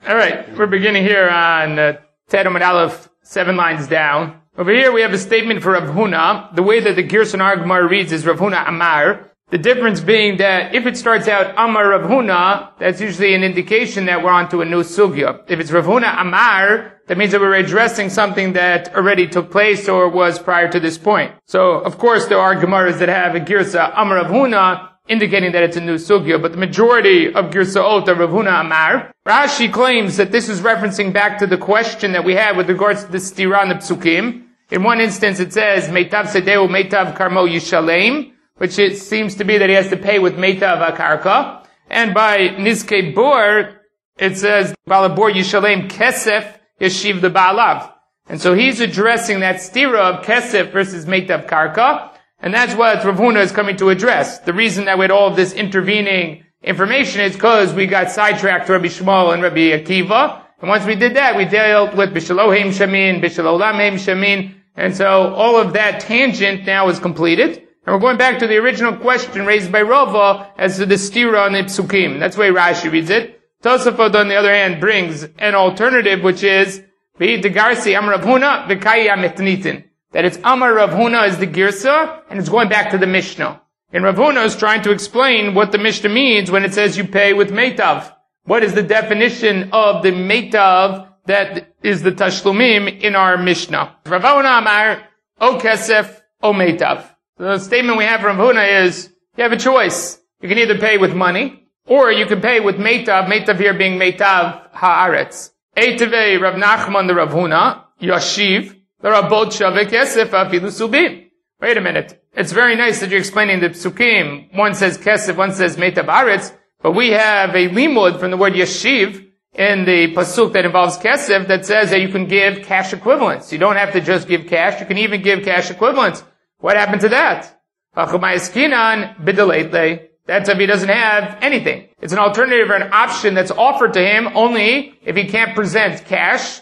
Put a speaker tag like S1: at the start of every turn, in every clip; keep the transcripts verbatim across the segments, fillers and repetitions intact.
S1: All right, we're beginning here on uh, Ted Amud Aleph, seven lines down. Over here we have a statement for Rav Huna. The way that the Girson Gemara reads is Rav Huna Amar. The difference being that if it starts out Amar Rav Huna, that's usually an indication that we're onto a new sugya. If it's Rav Huna Amar, that means that we're addressing something that already took place or was prior to this point. So, of course, there are Gemaras that have a Girsa Amar Rav Huna, indicating that it's a new sugya, but the majority of Girsaot are Rav Huna Amar. Rashi claims that this is referencing back to the question that we had with regards to the stira and the psukim. In one instance it says, Meitav Sedeu, Meitav Karmo Yishalem, which it seems to be that he has to pay with Meitav Akarka. And by Nizke Bor, it says, Balabor Yishalem Kesef Yeshiv the Baalav. And so he's addressing that stira of Kesef versus Meitav Karka. And that's what Rav Huna is coming to address. The reason that we had all of this intervening information is because we got sidetracked to Rabbi Shmuel and Rabbi Akiva. And once we did that, we dealt with Bishalohim Shamin, Bishalolamim Shamin. And so all of that tangent now is completed. And we're going back to the original question raised by Rava as to the stira and the psukim. That's the way Rashi reads it. Tosafot, on the other hand, brings an alternative, which is V'hi Degarsi Am Rav Huna V'kaya Metnitin. That it's Amar Rav Huna is the Girsa, and it's going back to the Mishnah. And Rav Huna is trying to explain what the Mishnah means when it says you pay with Meitav. What is the definition of the Meitav that is the Tashlumim in our Mishnah? Rav Huna Amar, O Kesef, O Meitav. The statement we have from Rav Huna is, you have a choice. You can either pay with money, or you can pay with Meitav, Meitav here being Meitav Haaretz. Eitavei Rav Nachman the Rav Huna, Yashiv, Wait a minute. It's very nice that you're explaining the psukim. One says kesef, one says meitav aretz, but we have a limud from the word yashiv in the pasuk that involves kesef that says that you can give cash equivalents. You don't have to just give cash, you can even give cash equivalents. What happened to that? That's if he doesn't have anything. It's an alternative or an option that's offered to him only if he can't present cash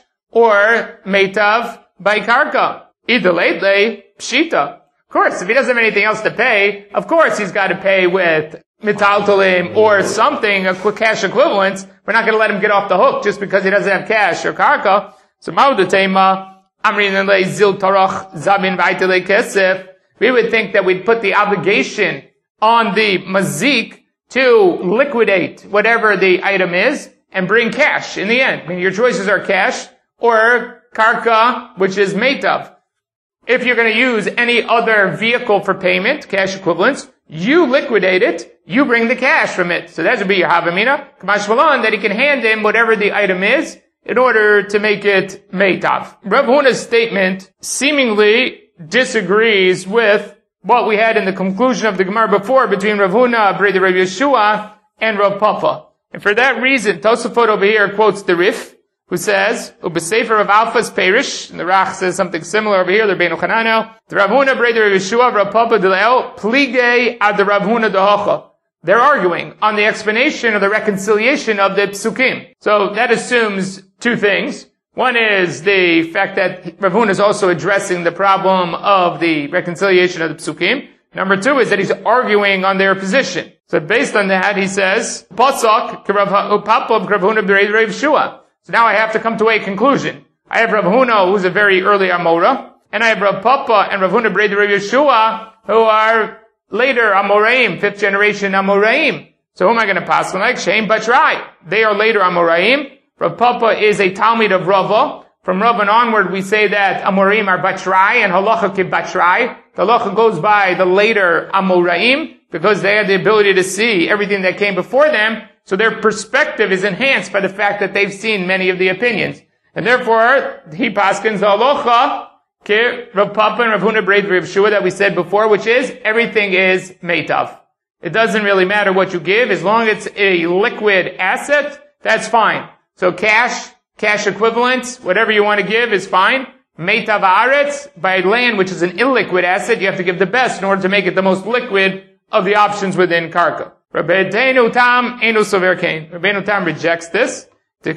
S1: or meitav by karka. Either lately, pshita. Of course, if he doesn't have anything else to pay, of course he's got to pay with metaltalim or something, a quick cash equivalent. We're not going to let him get off the hook just because he doesn't have cash or karka. So ma'udatema, amrin le zil tarach zabin v'aitele kesef. We would think that we'd put the obligation on the mazik to liquidate whatever the item is and bring cash in the end. I mean, your choices are cash or karka, which is meitav. If you're going to use any other vehicle for payment, cash equivalents, you liquidate it, you bring the cash from it. So that would be your havamina. Kamash Malan, that he can hand him whatever the item is in order to make it meitav. Rav Huna's statement seemingly disagrees with what we had in the conclusion of the Gemara before between Rav Huna, Brei Rav Yeshua, and Rav Papa. And for that reason, Tosafot over here quotes the Rif, who says, Ubesefer of Alpha's Perish, and the Rach says something similar over here, the Rabbeinu Chananel, the Rav Huna, Brei Rav Yeshua, Rav Papa Dileo, Plige ad the Rav Huna Dehocha. They're arguing on the explanation or the reconciliation of the psukim. So that assumes two things. One is the fact that Rav Huna is also addressing the problem of the reconciliation of the psukim. Number two is that he's arguing on their position. So based on that, he says, Pasok, Rav Papa, Rav Huna, Brei Rav Yeshua. So now I have to come to a conclusion. I have Rav Huna, who's a very early Amora, and I have Rav Papa and Rav Huna Brei Rav Yeshua, who are later Amoraim, fifth generation Amoraim. So who am I going to pass on? Like Shem Batrai. They are later Amoraim. Rav Papa is a Talmid of Rava. From Rava and onward, we say that Amoraim are Batrai and Halacha ki Batrai. The Halacha goes by the later Amoraim because they had the ability to see everything that came before them. So their perspective is enhanced by the fact that they've seen many of the opinions. And therefore, he paskins the halacha, ke Rav Papa and Rav Huna Brei Rav Yeshua that we said before, which is, everything is meitav. It doesn't really matter what you give, as long as it's a liquid asset, that's fine. So cash, cash equivalents, whatever you want to give is fine. Meitav haaretz, by land which is an illiquid asset, you have to give the best in order to make it the most liquid of the options within karka. Rabbeinu Tam Einu Sover Kain. Rabbeinu Tam rejects this. He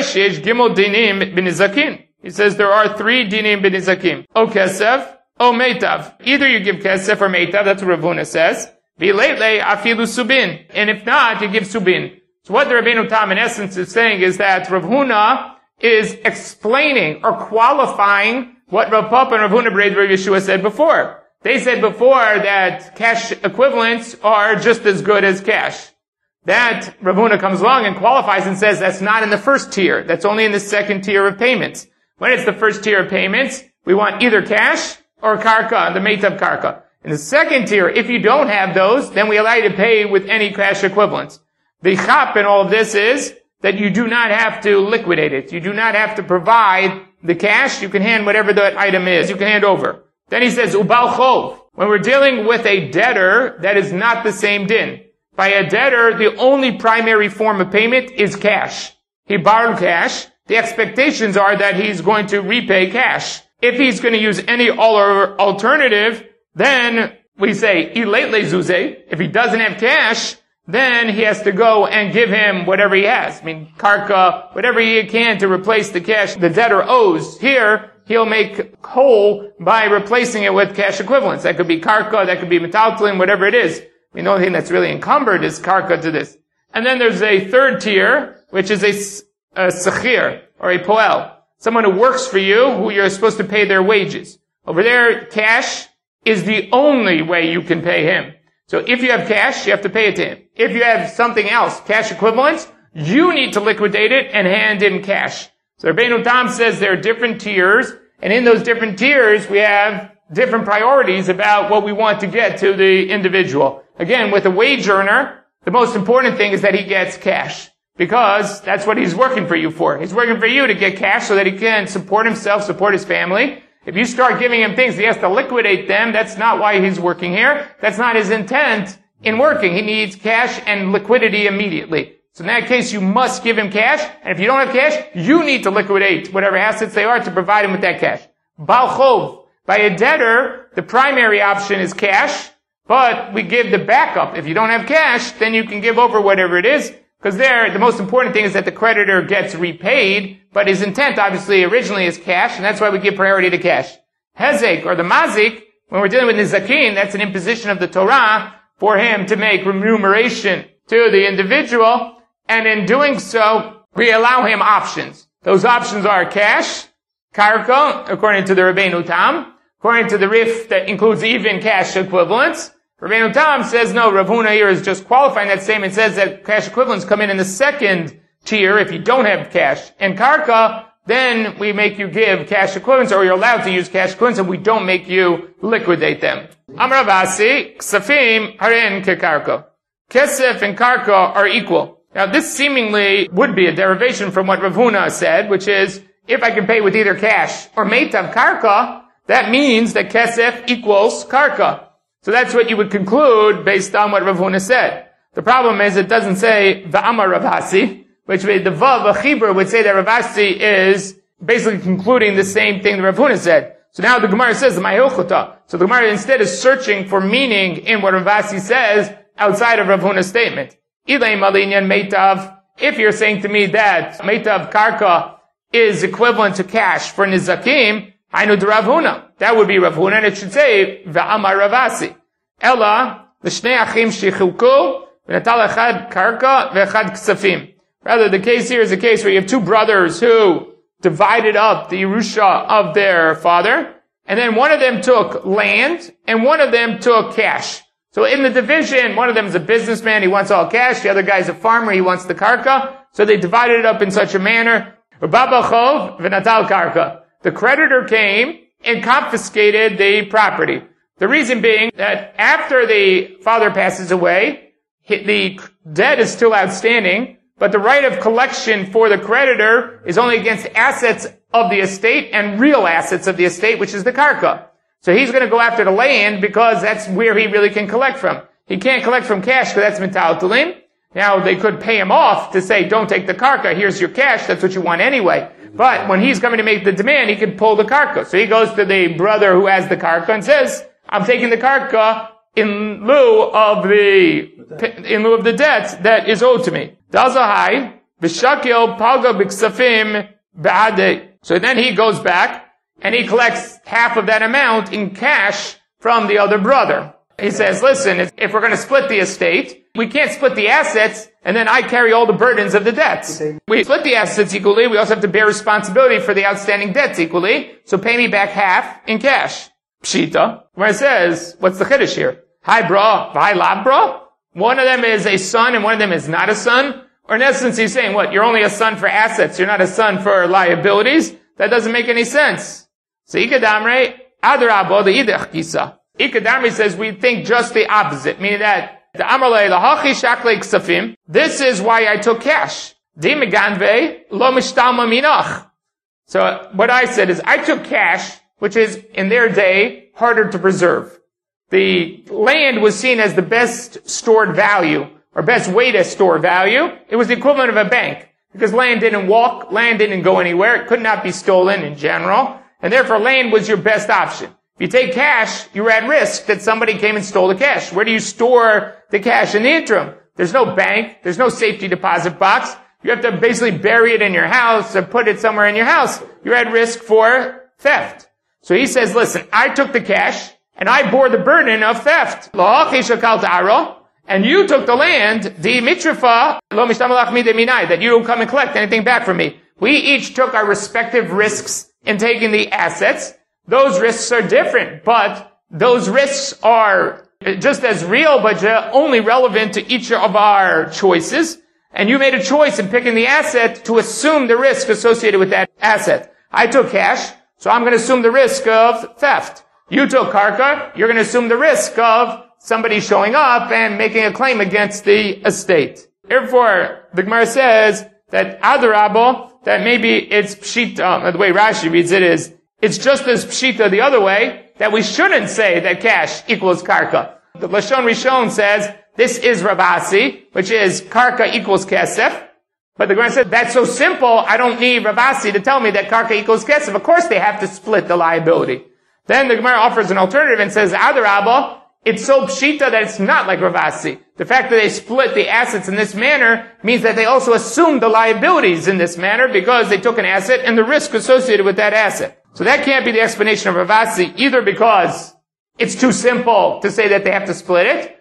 S1: says there are three dinim b'nizakim. O kesef, o meitav. Either you give kesef or meitav, that's what Rav Huna says. V'leitle afilu subin. And if not, you give subin. So what the Rabbeinu Tam in essence is saying is that Rav Huna is explaining or qualifying what Rav Papa and Rav Huna B'Rei Rav Yeshua said before. They said before that cash equivalents are just as good as cash. That Rav Huna comes along and qualifies and says that's not in the first tier. That's only in the second tier of payments. When it's the first tier of payments, we want either cash or karka, the meitav karka. In the second tier, if you don't have those, then we allow you to pay with any cash equivalents. The chap in all of this is that you do not have to liquidate it. You do not have to provide the cash. You can hand whatever that item is. You can hand over. Then he says, ubal chov. When we're dealing with a debtor, that is not the same din. By a debtor, the only primary form of payment is cash. He borrowed cash. The expectations are that he's going to repay cash. If he's going to use any alternative, then we say, ilate lezuze. If he doesn't have cash, then he has to go and give him whatever he has. I mean, karka, whatever he can to replace the cash the debtor owes. Here, he'll make whole by replacing it with cash equivalents. That could be karka, that could be metaltlin, whatever it is. I mean, the only thing that's really encumbered is karka to this. And then there's a third tier, which is a, a sechir, or a poel. Someone who works for you, who you're supposed to pay their wages. Over there, cash is the only way you can pay him. So if you have cash, you have to pay it to him. If you have something else, cash equivalents, you need to liquidate it and hand in cash. So Rabbeinu Tam says there are different tiers, and in those different tiers, we have different priorities about what we want to get to the individual. Again, with a wage earner, the most important thing is that he gets cash, because that's what he's working for you for. He's working for you to get cash so that he can support himself, support his family. If you start giving him things, he has to liquidate them. That's not why he's working here. That's not his intent in working. He needs cash and liquidity immediately. So in that case, you must give him cash. And if you don't have cash, you need to liquidate whatever assets they are to provide him with that cash. Bal chov. By a debtor, the primary option is cash, but we give the backup. If you don't have cash, then you can give over whatever it is. Because there, the most important thing is that the creditor gets repaid, but his intent obviously originally is cash, and that's why we give priority to cash. Hezek, or the mazik, when we're dealing with nizakin, that's an imposition of the Torah for him to make remuneration to the individual, and in doing so, we allow him options. Those options are cash, karka, according to the Rabbeinu Tam, according to the Rif that includes even cash equivalents. Rabbeinu Tam says no, Rav Huna here is just qualifying that statement. It says that cash equivalents come in in the second tier if you don't have cash. And karka, then we make you give cash equivalents, or you're allowed to use cash equivalents, and we don't make you liquidate them. Amar Avasi, ksafim harin kekarka. Kesef and karka are equal. Now this seemingly would be a derivation from what Rav Huna said, which is, if I can pay with either cash or meitav karka, that means that kesef equals karka. So that's what you would conclude based on what Rav Huna said. The problem is it doesn't say V'amar Rav Asi, which the Vav, a Chibur, would say that Rav Asi is basically concluding the same thing that Rav Huna said. So now the Gemara says the Mahilchota. So the Gemara instead is searching for meaning in what Rav Asi says outside of Rav Huna's statement. Ilay Malinyan Meitav. If you're saying to me that Meitav Karka is equivalent to cash for Nizakim, I know the Rav Huna. That would be Rav Huna, and it should say V'amar Rav Asi. Ella l'shnei achim shechilku v'natal echad karka v'echad ksafim. Rather, the case here is a case where you have two brothers who divided up the Yerusha of their father, and then one of them took land, and one of them took cash. So in the division, one of them is a businessman, he wants all cash, the other guy's a farmer, he wants the karka, so they divided it up in such a manner. Baba chov v'natal karka. The creditor came and confiscated the property. The reason being that after the father passes away, the debt is still outstanding, but the right of collection for the creditor is only against assets of the estate and real assets of the estate, which is the karka. So he's going to go after the land because that's where he really can collect from. He can't collect from cash because that's metaltalin. Now, they could pay him off to say, don't take the karka, here's your cash, that's what you want anyway. But when he's coming to make the demand, he can pull the karka. So he goes to the brother who has the karka and says, I'm taking the karka in lieu of the, in lieu of the debt that is owed to me. Dazahai, b'shakil palga b'ksafim ba'adeh. So then he goes back and he collects half of that amount in cash from the other brother. He says, listen, if we're going to split the estate, we can't split the assets and then I carry all the burdens of the debts. We split the assets equally. We also have to bear responsibility for the outstanding debts equally. So pay me back half in cash. Pshita. Where it says, what's the chiddush here? Hi bra, hi lab bra. One of them is a son and one of them is not a son. Or in essence, he's saying, what? You're only a son for assets. You're not a son for liabilities. That doesn't make any sense. So Ikadamre, Adarabo, the Idech Kisa. Ikadamre says we think just the opposite, meaning that the Amrle, Lahachi Shakle Ksafim, this is why I took cash. Di Meganve, Lo Mishtalma Minach. So what I said is I took cash, which is in their day harder to preserve. The land was seen as the best stored value, or best way to store value. It was the equivalent of a bank. Because land didn't walk, land didn't go anywhere, it could not be stolen in general, and therefore land was your best option. If you take cash, you're at risk that somebody came and stole the cash. Where do you store the cash in the interim? There's no bank, there's no safety deposit box. You have to basically bury it in your house or put it somewhere in your house. You're at risk for theft. So he says, listen, I took the cash, and I bore the burden of theft. And you took the land, the mitrafa, lo mishtamalach midei minai, that you don't come and collect anything back from me. We each took our respective risks in taking the assets. Those risks are different, but those risks are just as real, but only relevant to each of our choices. And you made a choice in picking the asset to assume the risk associated with that asset. I took cash, so I'm going to assume the risk of theft. You took karka, you're going to assume the risk of somebody showing up and making a claim against the estate. Therefore, the Gemara says that Adarabo, that maybe it's Pshita, the way Rashi reads it is, it's just as Pshita the other way, that we shouldn't say that cash equals Karka. The Lashon Rishon says, this is Ravasi, which is Karka equals Kesef. But the Gemara said, that's so simple, I don't need Ravasi to tell me that Karka equals Kesef. Of course they have to split the liability. Then the Gemara offers an alternative and says, Adarabo, it's so pshita that it's not like Ravasi. The fact that they split the assets in this manner means that they also assumed the liabilities in this manner because they took an asset and the risk associated with that asset. So that can't be the explanation of Ravasi, either because it's too simple to say that they have to split it,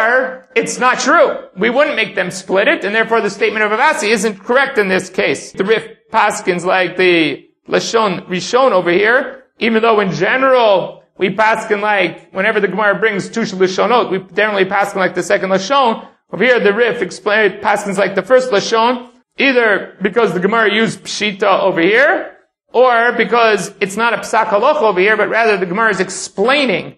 S1: or it's not true. We wouldn't make them split it, and therefore the statement of Ravasi isn't correct in this case. The Rif Paskins like the Lashon Rishon over here, even though in general we paskin like, whenever the Gemara brings two Lashonot, we generally paskin like the second Lashon. Over here, the Rif explained paskins like the first Lashon, either because the Gemara used Pshita over here, or because it's not a Psak Halacha over here, but rather the Gemara is explaining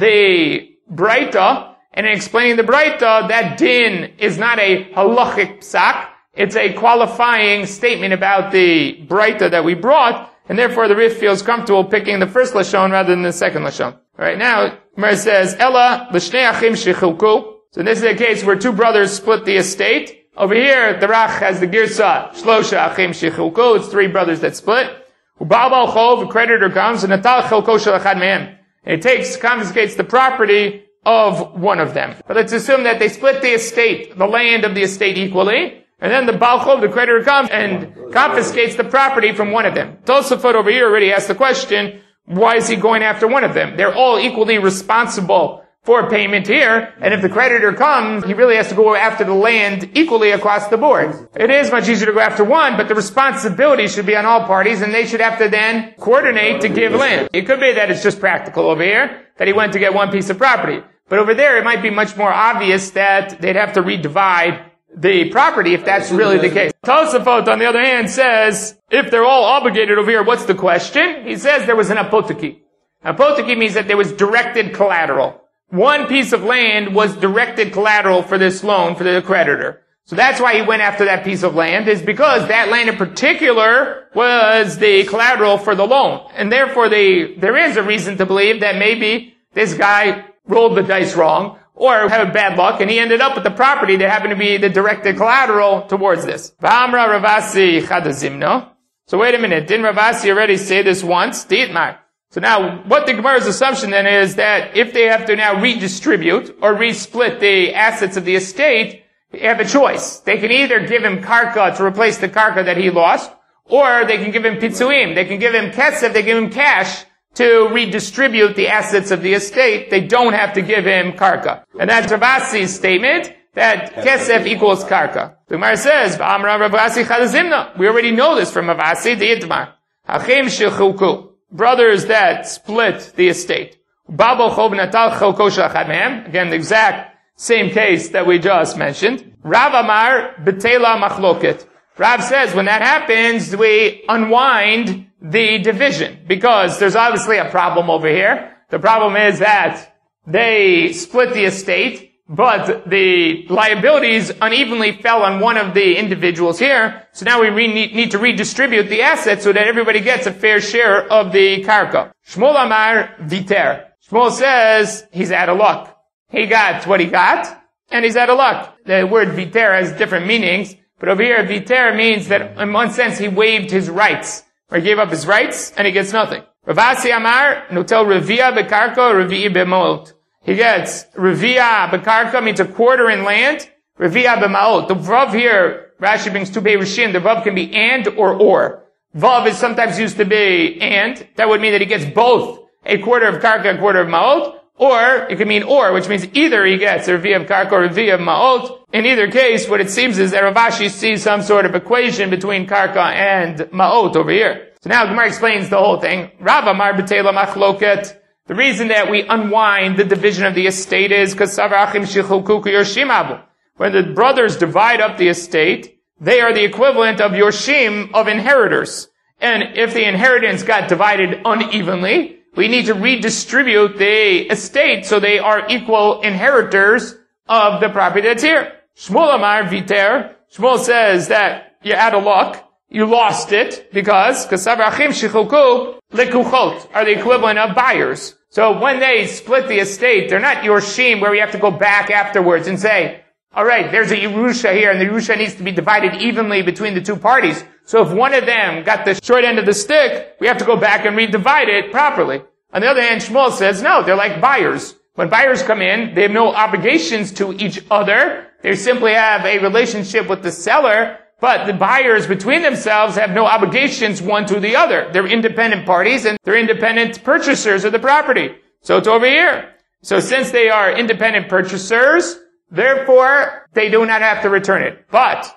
S1: the Braita, and in explaining the Braita, that din is not a halachic Psak, it's a qualifying statement about the Braita that we brought, and therefore the Rif feels comfortable picking the first Lashon rather than the second Lashon. Alright, now, Gemara says, Ella, l'shnei achim shechilku. So this is a case where two brothers split the estate. Over here, the Rach has the Girsa, shlosha achim shechilku. It's three brothers that split. Ubal bal chov, a creditor comes, and natal chelko shel echad mehem. And it takes, confiscates the property of one of them. But let's assume that they split the estate, the land of the estate equally. And then the Baal Chov, the creditor, comes and confiscates the property from one of them. Tosafot over here already asked the question, why is he going after one of them? They're all equally responsible for payment here, and if the creditor comes, he really has to go after the land equally across the board. It is much easier to go after one, but the responsibility should be on all parties, and they should have to then coordinate to give land. It could be that it's just practical over here, that he went to get one piece of property. But over there, it might be much more obvious that they'd have to redivide the property if that's really the case. Tosafot, on the other hand, says, if they're all obligated over here, what's the question? He says there was an apoteki. Apoteki means that there was directed collateral. One piece of land was directed collateral for this loan for the creditor. So that's why he went after that piece of land, is because that land in particular was the collateral for the loan. And therefore the, there is a reason to believe that maybe this guy rolled the dice wrong, or had bad luck, and he ended up with the property that happened to be the directed collateral towards this. V'amra Ravasi chadazimno. So wait a minute, didn't Ravasi already say this once? Dietmar. So now, what the Gemara's assumption then is that if they have to now redistribute or resplit the assets of the estate, they have a choice. They can either give him karka to replace the karka that he lost, or they can give him pitzuim. They can give him kesef, they give him cash to redistribute the assets of the estate. They don't have to give him karka. And that's Ravasi's statement, that kesef equals karka. The Gemara says, we already know this from Avasi, the Itmar. Achim shechuku, brothers that split the estate. Again, the exact same case that we just mentioned. Rav Amar betela machloket. Rav says when that happens, we unwind the division because there's obviously a problem over here. The problem is that they split the estate, but the liabilities unevenly fell on one of the individuals here. So now we re- need to redistribute the assets so that everybody gets a fair share of the karka. Shmuel Amar viter. Shmuel says he's out of luck. He got what he got, and he's out of luck. The word viter has different meanings, but over here viter means that in one sense he waived his rights, or he gave up his rights, and he gets nothing. Ravasi Amar notel revia bekarka revi'i b'maot. He gets revia bekarka means a quarter in land. Revia b'maot. The vav here, Rashi brings two perushim. The vav can be and or or. Vav is sometimes used to be and. That would mean that he gets both a quarter of karka, a quarter of maot. Or it could mean or, which means either he gets a revia of karka or revia of maot. In either case, what it seems is that Rav Ashi sees some sort of equation between karka and maot over here. So now Gemara explains the whole thing. Rav Amar b'teila machloket. The reason that we unwind the division of the estate is because when the brothers divide up the estate, they are the equivalent of yorshim, of inheritors. And if the inheritance got divided unevenly, we need to redistribute the estate so they are equal inheritors of the property that's here. Shmuel Amar viter. Shmuel says that you're out of luck. You lost it because kasavrachim shichuku lekuchot are the equivalent of buyers. So when they split the estate, they're not yorshim where we have to go back afterwards and say, all right, there's a Yerusha here, and the Yerusha needs to be divided evenly between the two parties. So if one of them got the short end of the stick, we have to go back and redivide it properly. On the other hand, Shmuel says, no, they're like buyers. When buyers come in, they have no obligations to each other. They simply have a relationship with the seller, but the buyers between themselves have no obligations one to the other. They're independent parties, and they're independent purchasers of the property. So it's over here. So since they are independent purchasers, therefore, they do not have to return it. But,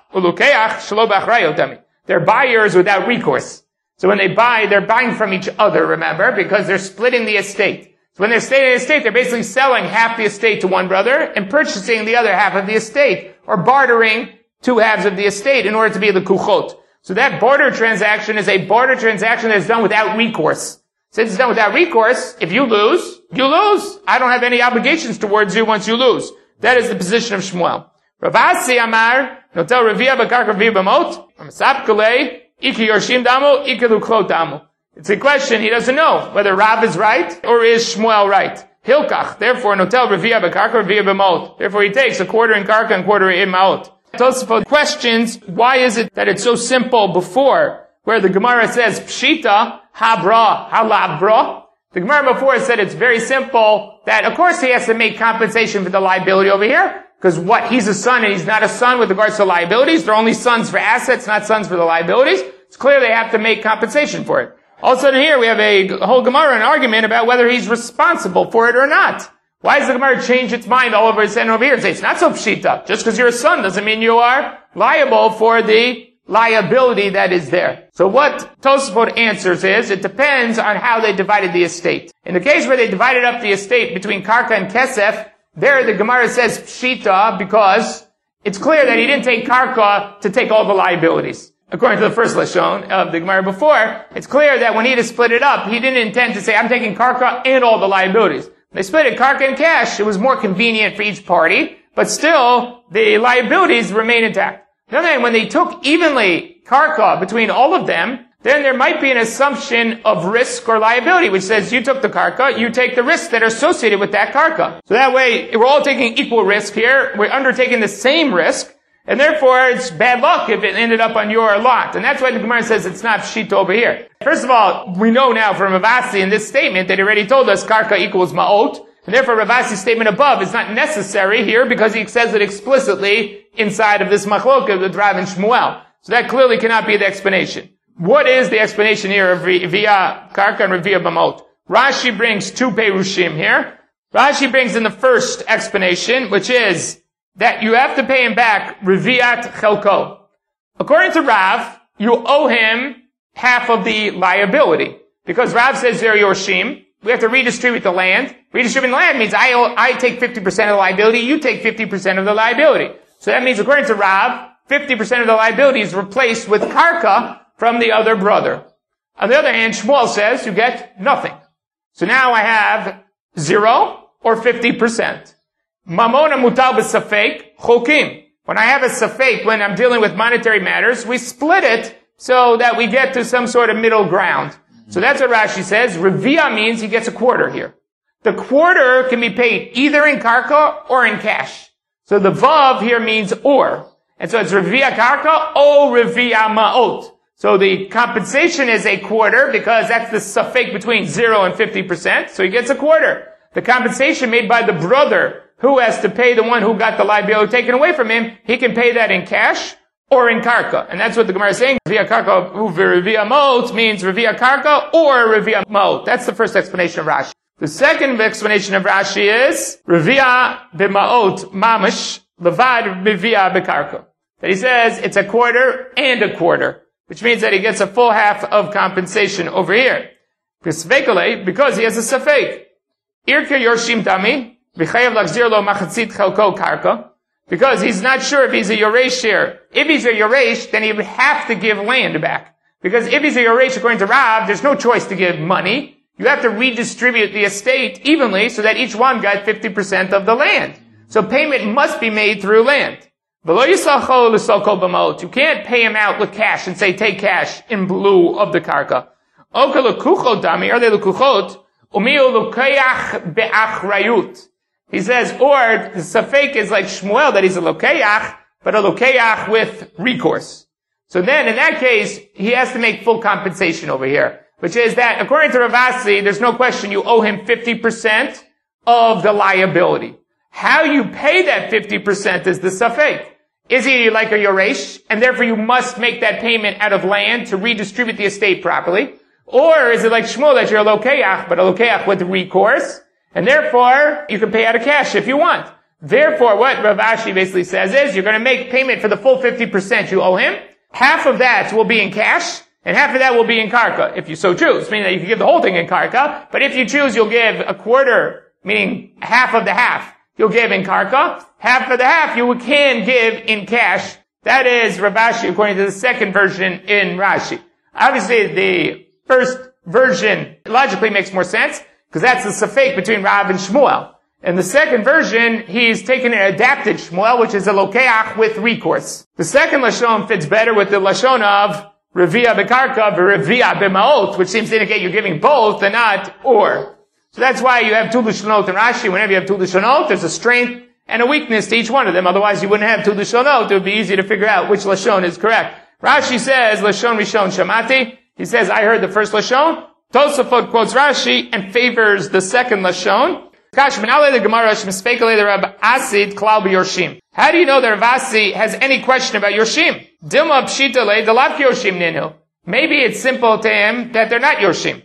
S1: they're buyers without recourse. So when they buy, they're buying from each other, remember, because they're splitting the estate. So when they're splitting the estate, they're basically selling half the estate to one brother and purchasing the other half of the estate, or bartering two halves of the estate in order to be the kuchot. So that barter transaction is a barter transaction that is done without recourse. Since it's done without recourse, if you lose, you lose. I don't have any obligations towards you once you lose. That is the position of Shmuel. Ravasi Amar, notel revia b'karka revia b'mot, amsap kalei, iki yorshim damo, iki luklot damo. It's a question he doesn't know whether Rav is right or is Shmuel right. Hilkach, therefore, notel revia b'karka revia b'mot. Therefore he takes a quarter in karka and quarter in maot. Tosafot questions, why is it that it's so simple before, where the Gemara says, Pshita, habra, halabra? The Gemara before said it's very simple, that of course he has to make compensation for the liability over here, because what, he's a son and he's not a son with regards to liabilities. They're only sons for assets, not sons for the liabilities. It's clear they have to make compensation for it. All of a sudden here we have a whole Gemara, an argument about whether he's responsible for it or not. Why does the Gemara change its mind all over and over here and say it's not so pshita? Just because you're a son doesn't mean you are liable for the liability that is there. So what Tosafot answers is, it depends on how they divided the estate. In the case where they divided up the estate between karka and kesef, there the Gemara says pshita because it's clear that he didn't take karka to take all the liabilities. According to the first lashon of the Gemara before, it's clear that when he had split it up, he didn't intend to say, I'm taking karka and all the liabilities. They split it karka and cash. It was more convenient for each party, but still, the liabilities remain intact. On the other hand, when they took evenly karka between all of them, then there might be an assumption of risk or liability, which says you took the karka, you take the risks that are associated with that karka. So that way, we're all taking equal risk here. We're undertaking the same risk, and therefore it's bad luck if it ended up on your lot. And that's why the Gemara says it's not pshita over here. First of all, we know now from Ravasi in this statement that he already told us karka equals ma'ot, and therefore Ravasi's statement above is not necessary here because he says it explicitly inside of this machloka with Rav and Shmuel. So that clearly cannot be the explanation. What is the explanation here of via karka and via b'mot? Rashi brings two perushim here. Rashi brings in the first explanation, which is that you have to pay him back Reviat Chelko. According to Rav, you owe him half of the liability. Because Rav says they're Yorshim, we have to redistribute the land. Redistributing the land means I owe, I take fifty percent of the liability, you take fifty percent of the liability. So that means according to Rav, fifty percent of the liability is replaced with karka from the other brother. On the other hand, Shmuel says you get nothing. So now I have zero or fifty percent. Mamona mutal b'safek chokim. When I have a safek, when I'm dealing with monetary matters, we split it so that we get to some sort of middle ground. So that's what Rashi says. Revia means he gets a quarter here. The quarter can be paid either in karka or in cash. So the vav here means or. And so it's revia karka or revia ma'ot. So the compensation is a quarter because that's the safek between zero and fifty percent. So he gets a quarter. The compensation made by the brother who has to pay the one who got the liability taken away from him, he can pay that in cash or in karka. And that's what the Gemara is saying. Revia karka revia ma'ot means revia karka or revia ma'ot. That's the first explanation of Rashi. The second explanation of Rashi is revia b'ma'ot mamish levad revia b'karka. That he says it's a quarter and a quarter, which means that he gets a full half of compensation over here. Because he has a safek. Irka yorshim dami v'chayav lachzir lo machatzit chelko karka. Because he's not sure if he's a yoresh here. If he's a yoresh, then he would have to give land back. Because if he's a yoresh, according to Rav, there's no choice to give money. You have to redistribute the estate evenly so that each one got fifty percent of the land. So payment must be made through land. You can't pay him out with cash and say, take cash in lieu of the karka. He says, or the safek is like Shmuel, that he's a lokeach, but a lokeach with recourse. So then, in that case, he has to make full compensation over here, which is that, according to Ravasi, there's no question you owe him fifty percent of the liability. How you pay that fifty percent is the safek. Is he like a yoresh, and therefore you must make that payment out of land to redistribute the estate properly? Or is it like Shmuel, that you're a lokeach, but a lokeach with recourse? And therefore, you can pay out of cash if you want. Therefore, what Rav Ashi basically says is, you're going to make payment for the full fifty percent you owe him. Half of that will be in cash, and half of that will be in karka, if you so choose. Meaning that you can give the whole thing in karka, but if you choose, you'll give a quarter, meaning half of the half, you'll give in karka. Half of the half you can give in cash. That is Rav Ashi, according to the second version in Rashi. Obviously, the first version logically makes more sense, because that's the safek between Rav and Shmuel. In the second version, he's taken an adapted Shmuel, which is a lokeach with recourse. The second lashon fits better with the lashon of revia bekarka v'revia b'maot, which seems to indicate you're giving both and not or. So that's why you have two lashonot in Rashi. Whenever you have two lashonot, there's a strength and a weakness to each one of them. Otherwise, you wouldn't have two lashonot. It would be easy to figure out which lashon is correct. Rashi says lashon rishon shamati. He says, I heard the first lashon. Tosafot quotes Rashi and favors the second lashon. How do you know that Rav Asi has any question about Yorshim? Dilma pshita le delav Yorshim ninu. Maybe it's simple to him that they're not Yorshim.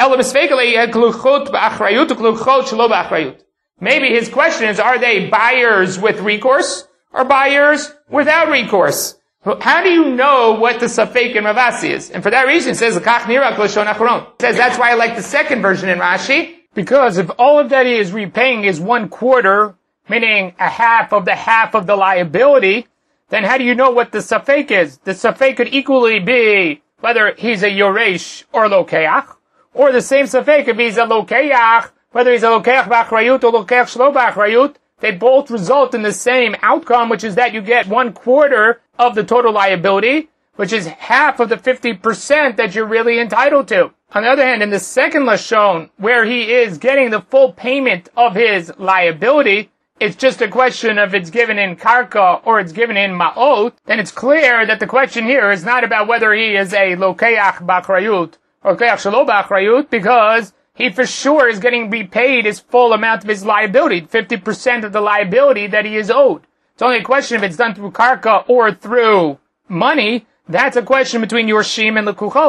S1: Maybe his question is, are they buyers with recourse or buyers without recourse? How do you know what the safek in Rav Asi is? And for that reason, it says, it says that's why I like the second version in Rashi, because if all of that he is repaying is one quarter, meaning a half of the half of the liability, then how do you know what the safek is? The safek could equally be whether he's a yoresh or lokeach, or the same safek if he's a lokeach, whether he's a lokeach b'achrayut or lokeach shlo b'achrayut. They both result in the same outcome, which is that you get one quarter of the total liability, which is half of the fifty percent that you're really entitled to. On the other hand, in the second lashon, where he is getting the full payment of his liability, it's just a question of it's given in karka or it's given in ma'ot, then it's clear that the question here is not about whether he is a lokeach b'achrayut or lokeach shelo b'achrayut, because he for sure is getting repaid his full amount of his liability, fifty percent of the liability that he is owed. It's only a question if it's done through karka or through money. That's a question between Yorshim and Lekuchot.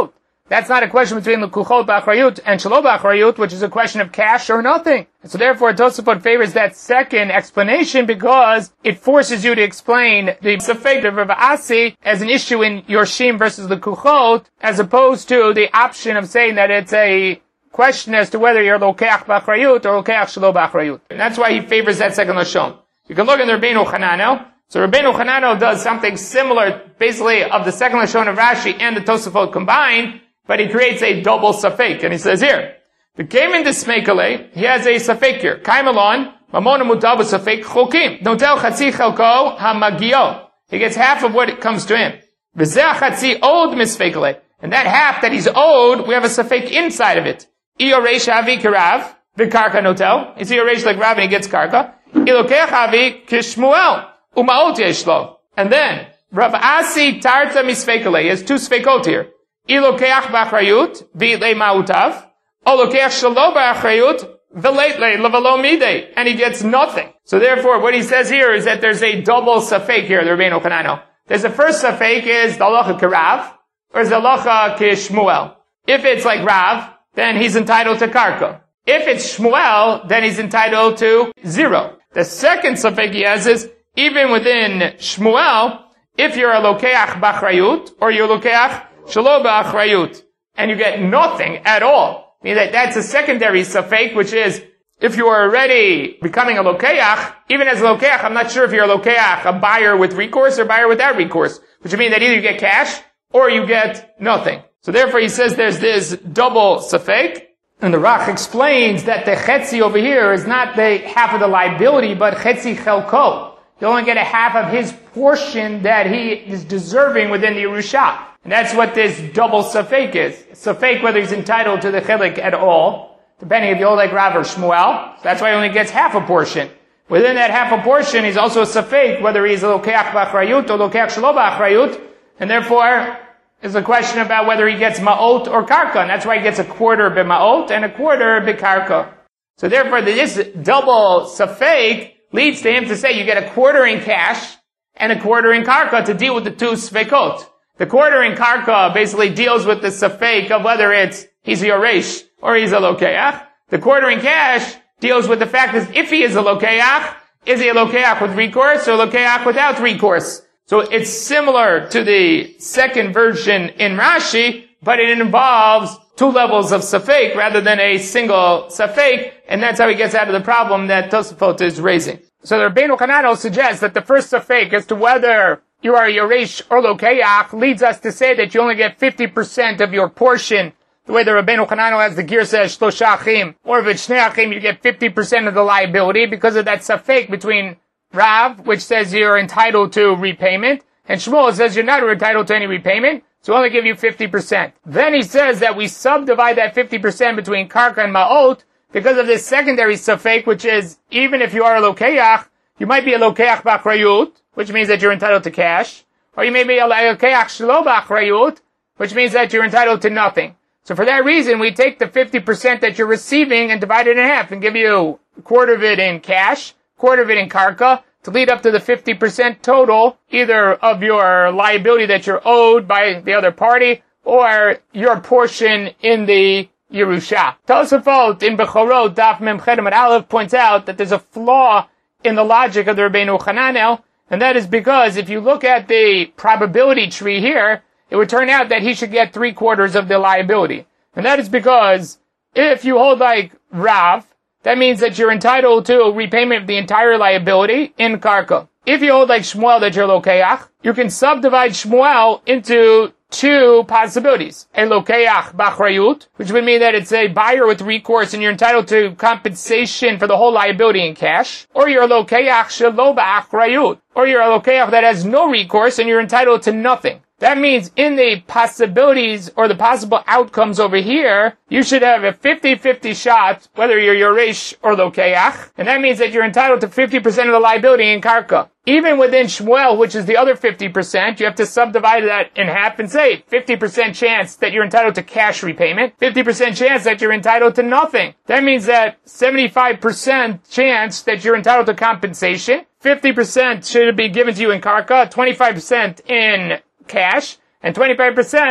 S1: That's not a question between Lekuchot B'Achrayut and Shelo B'Achrayut, which is a question of cash or nothing. And so therefore, Tosafot favors that second explanation because it forces you to explain the Safek of Rav Asi as an issue in Yorshim versus Lekuchot, as opposed to the option of saying that it's a question as to whether you're Lokeach B'Achrayut or Lokeach Shelo B'Achrayut. And that's why he favors that second Lashon. You can look in the Rabbeinu Chananel. So Rabbeinu Chananel does something similar, basically, of the second Lashon of Rashi and the Tosafot combined, but he creates a double Safek. And he says here, the came into Smekale, he has a Safek here. Kaimalon, Mamona Mutabu Safek Chokim. Don't tell Chatzi Chelko HaMagio. He gets half of what comes to him. V'zeh Chatzi Owed Misfekale. And that half that he's owed, we have a Safek inside of it. Ioresh Havi Kirav, V'karka Notel. Is Ioresh like Rav and he gets Karka? Ilokech Havi Kishmuel. Umaot Yeshlo. And then, Rav Asi Tarta Misfekale. He has two Sfekot here. Ilokeach b'achrayut, v'ilei ma'utav, o lokeach shelo b'achrayut, v'leitlei levalo midei, and he gets nothing. So therefore, what he says here is that there's a double safek here, the Rabbeinu Chananel. There's the first safek is the halacha k'Rav, or is the halacha k'Shmuel. If it's like Rav, then he's entitled to karka. If it's Shmuel, then he's entitled to zero. The second safek he has is, even within Shmuel, if you're a lokeach b'achrayut, or you're lokeach Shelo B'Achrayut, and you get nothing at all. I mean, that, that's a secondary safek, which is, if you are already becoming a lokeach, even as a lokeach, I'm not sure if you're a lokeach, a buyer with recourse or buyer without recourse, which would mean that either you get cash, or you get nothing. So therefore he says there's this double safek, and the Rach explains that the chetzi over here is not the half of the liability, but chetzi chelko. You only get a half of his portion that he is deserving within the Yerusha. And that's what this double safek is. Safek whether he's entitled to the chelik at all, depending if you hold like Rav or Shmuel. So that's why he only gets half a portion. Within that half a portion, he's also a safek whether he's a lokeach b'achrayut or lokeach shelo b'achrayut. And therefore, is a question about whether he gets ma'ot or karka. And that's why he gets a quarter b'ma'ot and a quarter b'karka. So therefore, this double safek leads to him to say you get a quarter in cash and a quarter in karka to deal with the two sfekot. The quarter in karka basically deals with the safek of whether it's he's a yoresh or he's a lokeach. The quarter in cash deals with the fact that if he is a lokeach, is he a lokeach with recourse or lokeach without recourse? So it's similar to the second version in Rashi, but it involves two levels of safek rather than a single safek, and that's how he gets out of the problem that Tosafot is raising. So the Rabbeinu Chananel suggests that the first safek as to whether you are a Yoresh or Lokeach leads us to say that you only get fifty percent of your portion, the way the Rabbeinu Chananel has the gear says, Shlosha Achim, or if it's Shnei Achim, you get fifty percent of the liability because of that safek between Rav, which says you're entitled to repayment, and Shmuel says you're not entitled to any repayment, so we'll only give you fifty percent. Then he says that we subdivide that fifty percent between Karka and Ma'ot because of this secondary safek, which is, even if you are a Lokeach, you might be a Lokeach B'Achrayut, which means that you're entitled to cash, or you may be a Lokeach Shelo B'Achrayut, which means that you're entitled to nothing. So for that reason, we take the fifty percent that you're receiving and divide it in half and give you a quarter of it in cash, quarter of it in Karka, to lead up to the fifty percent total, either of your liability that you're owed by the other party, or your portion in the Yerusha. Tosafot in Bechorot, Daf Mem Chet Amud Aleph, points out that there's a flaw in the logic of the Rabbeinu Chananel, and that is because if you look at the probability tree here, it would turn out that he should get three quarters of the liability. And that is because if you hold like Rav, that means that you're entitled to repayment of the entire liability in Karka. If you hold like Shmuel that you're Lokeach, you can subdivide Shmuel into two possibilities. A Lokeach B'Achrayut, which would mean that it's a buyer with recourse and you're entitled to compensation for the whole liability in cash. Or you're a Lokeach Shelo B'Achrayut. Or you're a Lokeach that has no recourse and you're entitled to nothing. That means in the possibilities or the possible outcomes over here, you should have a fifty-fifty shot, whether you're Yoresh or Lokeach, and that means that you're entitled to fifty percent of the liability in Karka. Even within Shmuel, which is the other fifty percent, you have to subdivide that in half and say fifty percent chance that you're entitled to cash repayment, fifty percent chance that you're entitled to nothing. That means that seventy-five percent chance that you're entitled to compensation, fifty percent should be given to you in Karka, twenty-five percent in cash, and twenty-five percent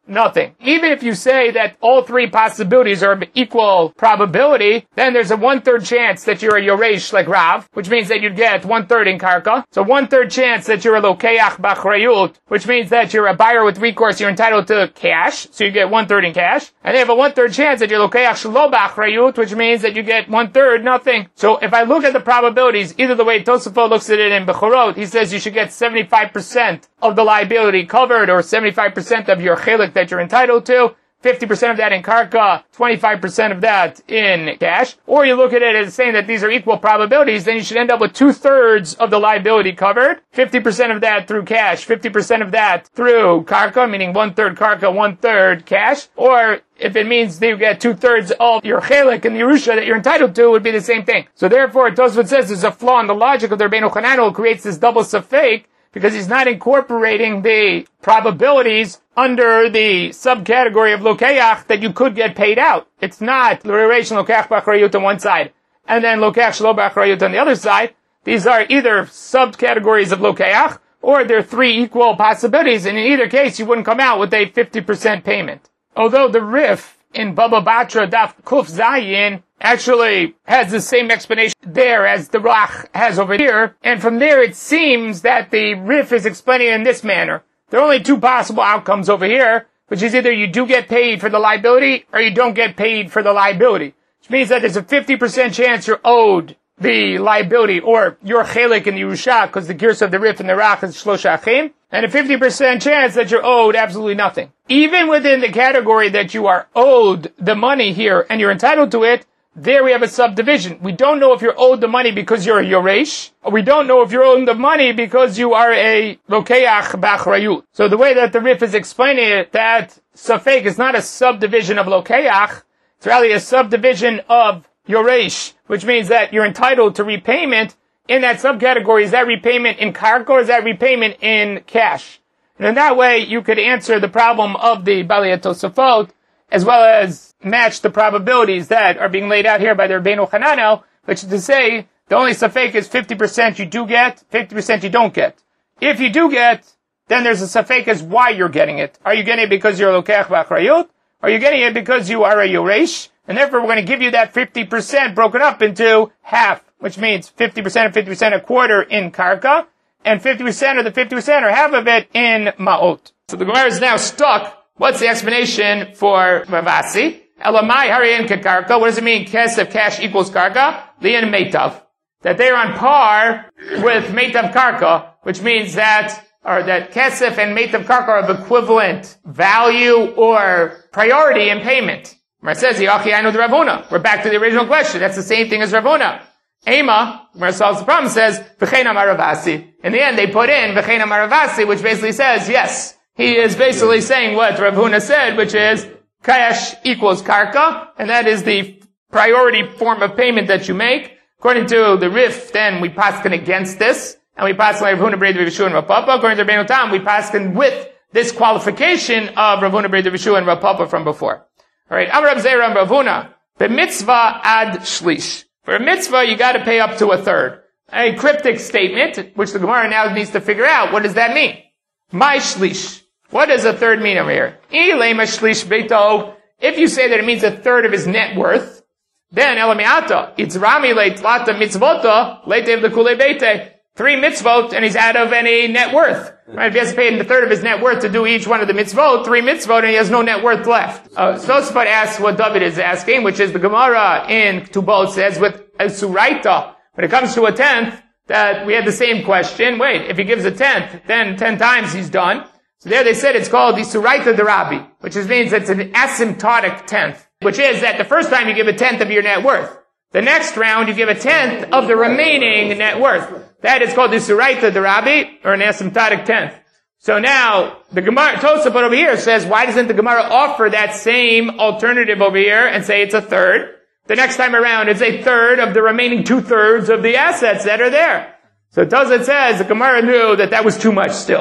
S1: nothing. Even if you say that all three possibilities are of equal probability, then there's a one-third chance that you're a Yoresh like Rav, which means that you'd get one-third in Karka. So one-third chance that you're a Lokeach B'Achrayut, which means that you're a buyer with recourse, you're entitled to cash, so you get one-third in cash. And they have a one-third chance that you're Lokeach Shelo B'Achrayut, which means that you get one-third nothing. So if I look at the probabilities, either the way Tosafot looks at it in Bechorot, he says you should get seventy-five percent of the liability covered, or seventy-five percent of your chelik that you're entitled to, fifty percent of that in karka, twenty-five percent of that in cash. Or you look at it as saying that these are equal probabilities, then you should end up with two-thirds of the liability covered, fifty percent of that through cash, fifty percent of that through karka, meaning one-third karka, one-third cash. Or if it means that you get two-thirds of your chelik and the Yerusha that you're entitled to, it would be the same thing. So therefore, Tosfot says there's a flaw in the logic of the Rabbeinu Hanan who creates this double safek, because he's not incorporating the probabilities under the subcategory of Lokeach that you could get paid out. It's not L'Reresh and Lokeach B'Achrayut on one side, and then Lokeach Shelo B'Achrayut on the other side. These are either subcategories of Lokeach, or they're three equal possibilities, and in either case, you wouldn't come out with a fifty percent payment. Although the Rif in Baba Batra Daf Kuf Zayin actually has the same explanation there as the Rach has over here, and from there it seems that the Rif is explaining in this manner. There are only two possible outcomes over here, which is either you do get paid for the liability, or you don't get paid for the liability. Which means that there's a fifty percent chance you're owed the liability, or your chelik in the Yerusha, because the gears of the Rif and the Rach is Shlosha Achim, and a fifty percent chance that you're owed absolutely nothing. Even within the category that you are owed the money here, and you're entitled to it, there we have a subdivision. We don't know if you're owed the money because you're a Yoresh, or we don't know if you're owed the money because you are a Lokeach B'Achrayut. So the way that the Rif is explaining it, that Safek is not a subdivision of Lokeach, it's really a subdivision of Yoresh, which means that you're entitled to repayment in that subcategory. Is that repayment in karka, or is that repayment in cash? And in that way, you could answer the problem of the Balei Tosafot, as well as match the probabilities that are being laid out here by the Rabbeinu Hananel, which is to say, the only safek is fifty percent you do get, fifty percent you don't get. If you do get, then there's a safek as why you're getting it. Are you getting it because you're a Lokeach B'Achrayut? Are you getting it because you are a Yoresh? And therefore, we're going to give you that fifty percent broken up into half, which means fifty percent and fifty percent, a quarter in karka, and fifty percent of the fifty percent, or half of it, in ma'ot. So the Gemara is now stuck. What's the explanation for Ravasi? Elamai hariyan karka. What does it mean? Kesef, cash equals karka. Lian meitav. That they're on par with meitav karka, which means that, or that kesef and meitav karka are of equivalent value or priority in payment. Where it says, Yachi Ainu the Ravuna. We're back to the original question. That's the same thing as Ravuna. Ema, where it solves the problem, says, V'cheina Maravasi. In the end, they put in V'cheina Maravasi, which basically says, yes, he is basically saying what Ravuna said, which is, cash equals karka, and that is the priority form of payment that you make. According to the Rif, then we paskin against this, and we paskin like Ravuna B'rei Rav Yeshua and Rav Papa. According to Rabbeinu Tam, we paskin with this qualification of Ravuna B'rei Rav Yeshua and Rav Papa from before. Alright, Amar Rav Zera and Ravuna, b'mitzvah ad shlish. For a mitzvah, you gotta pay up to a third. A cryptic statement, which the Gemara now needs to figure out. What does that mean? My shlish. What does a third mean over here? Ilema shlish beito. If you say that it means a third of his net worth, then elamiata. It's rami leitlata mitzvota leitev lekule beite. Three mitzvot, and he's out of any net worth. Right? If he has to pay him the third of his net worth to do each one of the mitzvot, three mitzvot, and he has no net worth left. Uh, Tosfot asks what David is asking, which is the Gemara in Ketubot says with a suraita, when it comes to a tenth, that we had the same question. Wait, if he gives a tenth, then ten times he's done. So there they said it's called the suraita derabi, which means it's an asymptotic tenth, which is that the first time you give a tenth of your net worth. The next round you give a tenth of the remaining net worth. That is called the suraita derabi, or an asymptotic tenth. So now, the Gemara, Tosafot over here says, why doesn't the Gemara offer that same alternative over here and say it's a third? The next time around, it's a third of the remaining two-thirds of the assets that are there. So Tosafot says, the Gemara knew that that was too much still.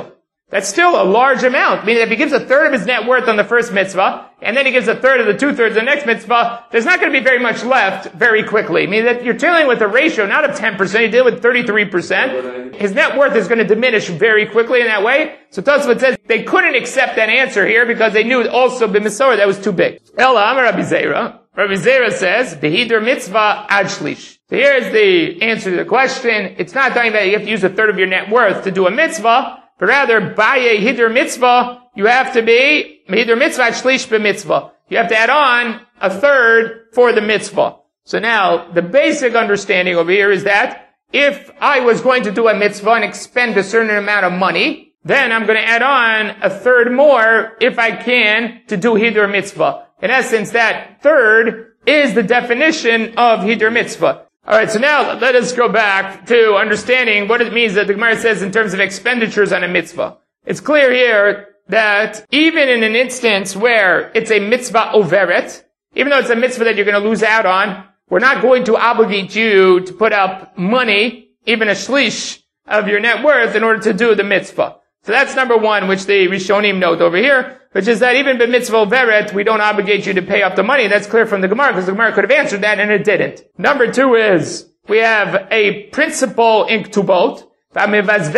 S1: That's still a large amount. Meaning if he gives a third of his net worth on the first mitzvah, and then he gives a third of the two-thirds of the next mitzvah, there's not going to be very much left very quickly. Meaning that you're dealing with a ratio not of ten percent, you deal with thirty-three percent. His net worth is going to diminish very quickly in that way. So Tosfot says they couldn't accept that answer here because they knew also b'misora that was too big. Ela Amar Rabbi Zera. Rabbi Zera says, Behidr mitzvah ad shlish. So here's the answer to the question. It's not talking about you have to use a third of your net worth to do a mitzvah, but rather, baye hidr mitzvah, you have to be, hidr mitzvah shlish b'mitzvah. You have to add on a third for the mitzvah. So now, the basic understanding over here is that if I was going to do a mitzvah and expend a certain amount of money, then I'm going to add on a third more, if I can, to do hidr mitzvah. In essence, that third is the definition of hidr mitzvah. Alright, so now let us go back to understanding what it means that the Gemara says in terms of expenditures on a mitzvah. It's clear here that even in an instance where it's a mitzvah overet, even though it's a mitzvah that you're going to lose out on, we're not going to obligate you to put up money, even a shlish of your net worth in order to do the mitzvah. So that's number one, which the Rishonim note over here, which is that even by mitzvah overet, we don't obligate you to pay up the money. That's clear from the Gemara, because the Gemara could have answered that, and it didn't. Number two is, we have a principle in Ktubot, that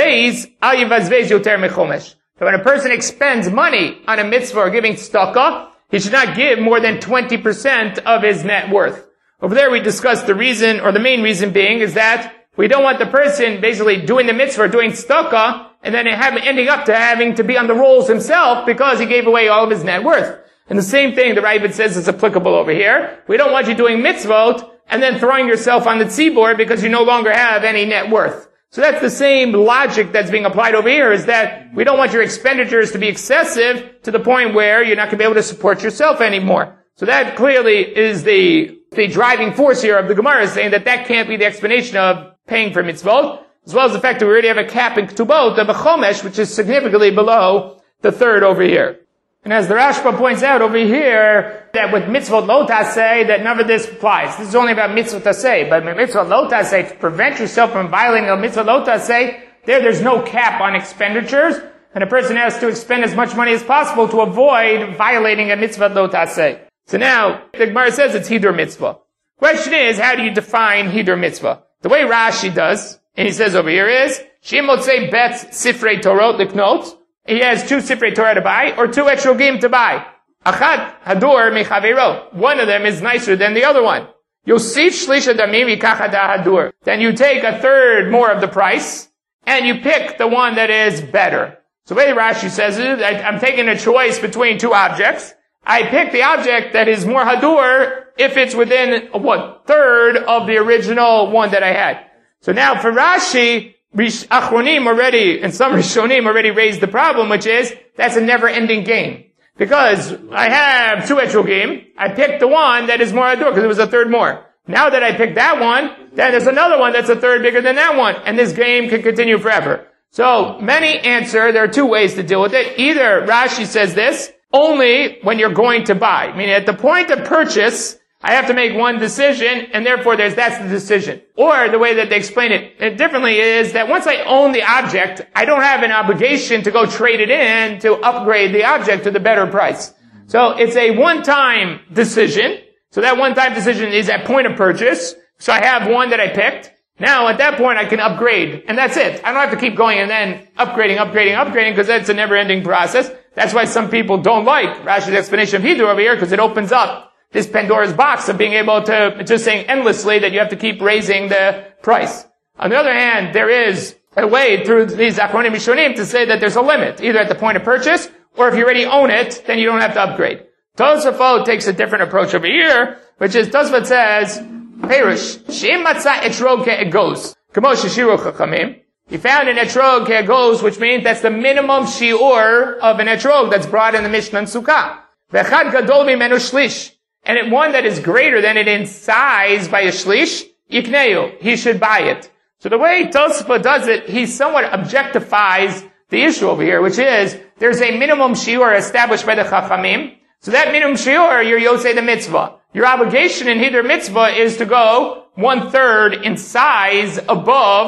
S1: when a person expends money on a mitzvah or giving tzedakah, he should not give more than twenty percent of his net worth. Over there we discussed the reason, or the main reason being, is that we don't want the person basically doing the mitzvah, doing tzedakah, and then have, ending up to having to be on the rolls himself because he gave away all of his net worth. And the same thing the Ravid says is applicable over here. We don't want you doing mitzvot and then throwing yourself on the tzibor because you no longer have any net worth. So that's the same logic that's being applied over here, is that we don't want your expenditures to be excessive to the point where you're not going to be able to support yourself anymore. So that clearly is the, the driving force here of the Gemara, saying that that can't be the explanation of paying for mitzvot, as well as the fact that we already have a cap in Ktubot of a chomesh, which is significantly below the third over here. And as the Rashba points out over here, that with mitzvot lo taseh, that none of this applies. This is only about mitzvot taseh, but with mitzvot lo taseh, to prevent yourself from violating a mitzvot lo taseh, there there's no cap on expenditures, and a person has to expend as much money as possible to avoid violating a mitzvot lo taseh. So now, the Gemara says it's hidr mitzvah. Question is, how do you define hidr mitzvah? The way Rashi does, and he says over here is, Shimotzei bet sifrei Torot liknot. He has two sifrei Torah to buy, or two etrogim to buy. Achad hadur mechaveiro. One of them is nicer than the other one. Yosif shlish adamim yikach hada hadur. Then you take a third more of the price, and you pick the one that is better. So the way Rashi says it, I'm taking a choice between two objects. I pick the object that is more hadur if it's within a what, third of the original one that I had. So now for Rashi, Achronim already, and some Rishonim already raised the problem, which is, that's a never-ending game. Because I have two etrogim, I picked the one that is more hadur, because it was a third more. Now that I picked that one, then there's another one that's a third bigger than that one, and this game can continue forever. So, many answer, there are two ways to deal with it. Either Rashi says this, only when you're going to buy. Meaning at the point of purchase, I have to make one decision, and therefore there's, that's the decision. Or the way that they explain it differently is that once I own the object, I don't have an obligation to go trade it in to upgrade the object to the better price. So it's a one-time decision. So that one-time decision is at point of purchase. So I have one that I picked. Now at that point I can upgrade, and that's it. I don't have to keep going and then upgrading, upgrading, upgrading, because that's a never-ending process. That's why some people don't like Rashi's explanation of Hidr over here, because it opens up this Pandora's box of being able to, just saying endlessly that you have to keep raising the price. On the other hand, there is a way through these Achronim Rishonim to say that there's a limit, either at the point of purchase, or if you already own it, then you don't have to upgrade. Tosafot takes a different approach over here, which is, Tosafot says, Perush, She'im matzah etrog ke'egos, kamo sheshiru chachamim. He found an etrog ke'egos, which means that's the minimum shiur of an etrog that's brought in the Mishnah and Sukkah. V'echad gadol mimenu shlish. And it, one that is greater than it in size by a shlish, yikneu, he should buy it. So the way Tosafot does it, he somewhat objectifies the issue over here, which is, there's a minimum shiur established by the Chachamim. So that minimum shiur, you're yosei the mitzvah. Your obligation in Hidr mitzvah is to go one third in size above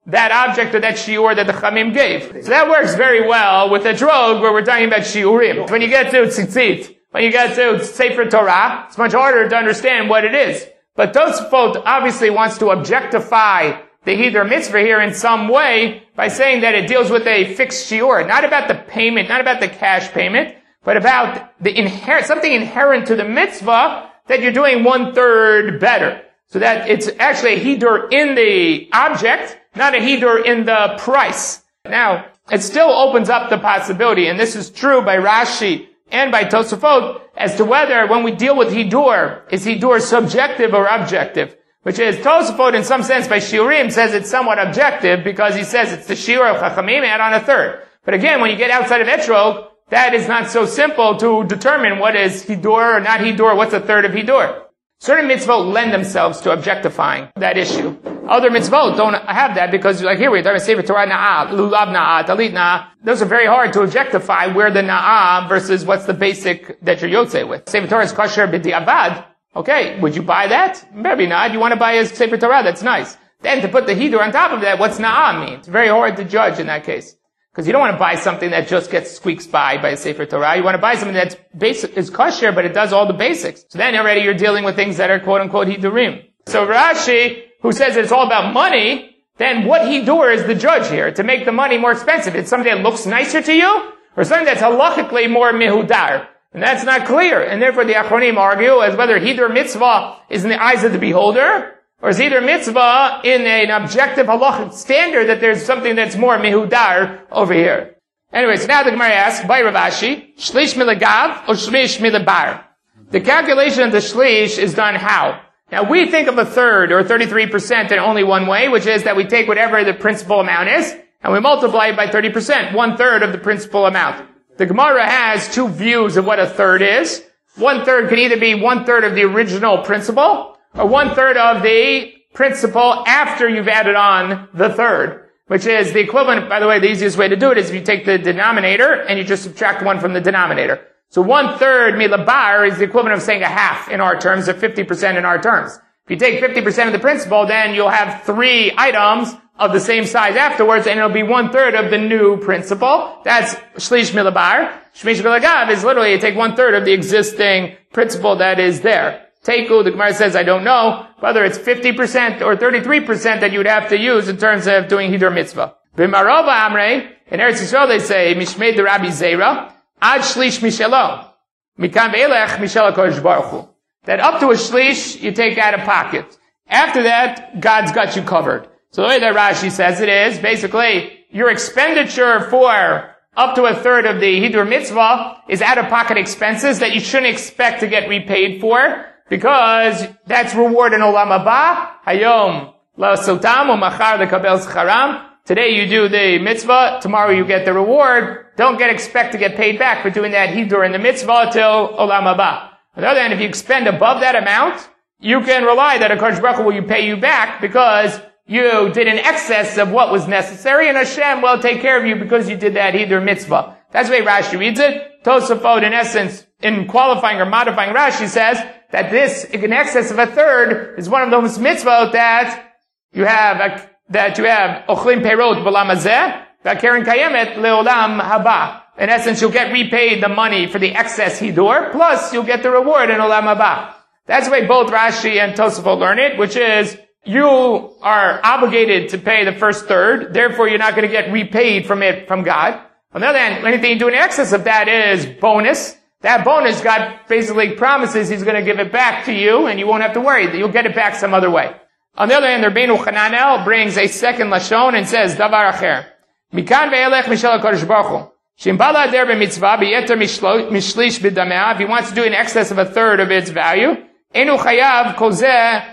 S1: that object or that shiur that the Chamim gave. So that works very well with a drog where we're talking about shiurim. When you get to tzitzit, when you get to Sefer Torah, it's much harder to understand what it is. But Tosfot obviously wants to objectify the Hidur Mitzvah here in some way by saying that it deals with a fixed shiur, not about the payment, not about the cash payment, but about the inherent, something inherent to the mitzvah that you're doing one third better. So that it's actually a Hidur in the object, not a Hidur in the price. Now, it still opens up the possibility, and this is true by Rashi and by Tosafot, as to whether when we deal with Hidur, is Hidur subjective or objective? Which is, Tosafot in some sense by Shiurim says it's somewhat objective because he says it's the Shiur of Chachamim, add on a third. But again, when you get outside of Etrog, that is not so simple to determine what is Hidur or not Hidur, what's a third of Hidur. Certain mitzvot lend themselves to objectifying that issue. Other mitzvot don't have that because, like here, we're talking about Sefer Torah Na'ah, Lulav Na'ah, Talit Na'ah. Those are very hard to objectify where the Na'ah versus what's the basic that you're Yotzei with. Sefer Torah is kosher b'di'avad. Okay, would you buy that? Maybe not. You want to buy a Sefer Torah, that's nice. Then to put the Hidur on top of that, what's Na'ah mean? It's very hard to judge in that case. Because you don't want to buy something that just gets squeaks by by a Sefer Torah. You want to buy something that's basic, is kosher, but it does all the basics. So then already you're dealing with things that are quote unquote Hidurim. So Rashi, who says it's all about money, then what Hidur is the judge here to make the money more expensive? It's something that looks nicer to you? Or something that's halachically more mehudar? And that's not clear. And therefore the Achronim argue as whether Hidur mitzvah is in the eyes of the beholder, or is Hidur mitzvah in an objective halachic standard that there's something that's more mehudar over here. Anyway, so now the Gemara asks, by Rav Ashi, shlish milagav or shlish milabar? The calculation of the shlish is done how? Now we think of a third or thirty-three percent in only one way, which is that we take whatever the principal amount is, and we multiply it by thirty percent, one third of the principal amount. The Gemara has two views of what a third is. One third can either be one third of the original principal, or one third of the principal after you've added on the third, which is the equivalent, by the way, the easiest way to do it is if you take the denominator and you just subtract one from the denominator. So one third milabar is the equivalent of saying a half in our terms, or fifty percent in our terms. If you take fifty percent of the principal, then you'll have three items of the same size afterwards, and it'll be one third of the new principal. That's shlish milabar. Shlish milagav is literally you take one third of the existing principal that is there. Teiku, the Gemara says, I don't know whether it's fifty percent or thirty-three percent that you'd have to use in terms of doing Hidur Mitzvah. B'marova Amrei, in Eretz Yisrael they say, Mishmei de Rabbi Zera, Ad Shlish Mishelo, Mikam Ve'elech Mishel HaKodesh Baruch Hu. That up to a shlish, you take out of pocket. After that, God's got you covered. So the way that Rashi says it is, basically, your expenditure for up to a third of the Hidur Mitzvah is out-of-pocket expenses that you shouldn't expect to get repaid for, because that's reward in Olam Haba. Hayom la'asotam u'machar lekabel scharam. Today you do the mitzvah, tomorrow you get the reward. Don't get expect to get paid back for doing that Hidur in the mitzvah till Olam Haba. On the other hand, if you expend above that amount, you can rely that HaKadosh Baruch Hu will you pay you back because you did in excess of what was necessary, and Hashem will take care of you because you did that Hidur mitzvah. That's the way Rashi reads it. Tosafot, in essence, in qualifying or modifying Rashi, says that this, in excess of a third, is one of those mitzvot that you have, a, that you have, ochlim perot b'olam hazeh, v'keren kayemet le'olam haba. In essence, you'll get repaid the money for the excess Hidur, plus you'll get the reward in Olam Haba. That's the way both Rashi and Tosafot learn it, which is, you are obligated to pay the first third, therefore you're not going to get repaid from it from God. On the other hand, anything you do in excess of that is bonus. That bonus, God basically promises He's going to give it back to you, and you won't have to worry that you'll get it back some other way. On the other hand, the Rabbeinu Hananel brings a second lashon and says, Davar acher. Mikan ve'elech mishel HaKadosh Baruch Hu. Shim bala ader b'mitzvah b'yeter mishlish b'damea. If he wants to do in excess of a third of its value, enu chayav kol zeh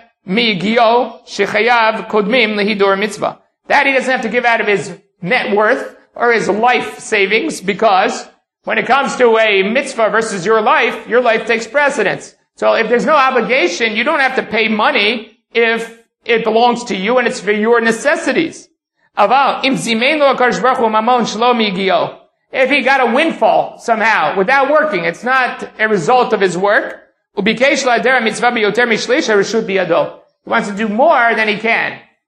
S1: mi'gio shechayav kodmim lehidur mitzvah. That he doesn't have to give out of his net worth or his life savings, because when it comes to a mitzvah versus your life, your life takes precedence. So if there's no obligation, you don't have to pay money if it belongs to you and it's for your necessities. Aval im zimein lo HaKadosh Baruch Hu mamon shelo mi'gio. If he got a windfall somehow without working, it's not a result of his work. He wants to do more than he can.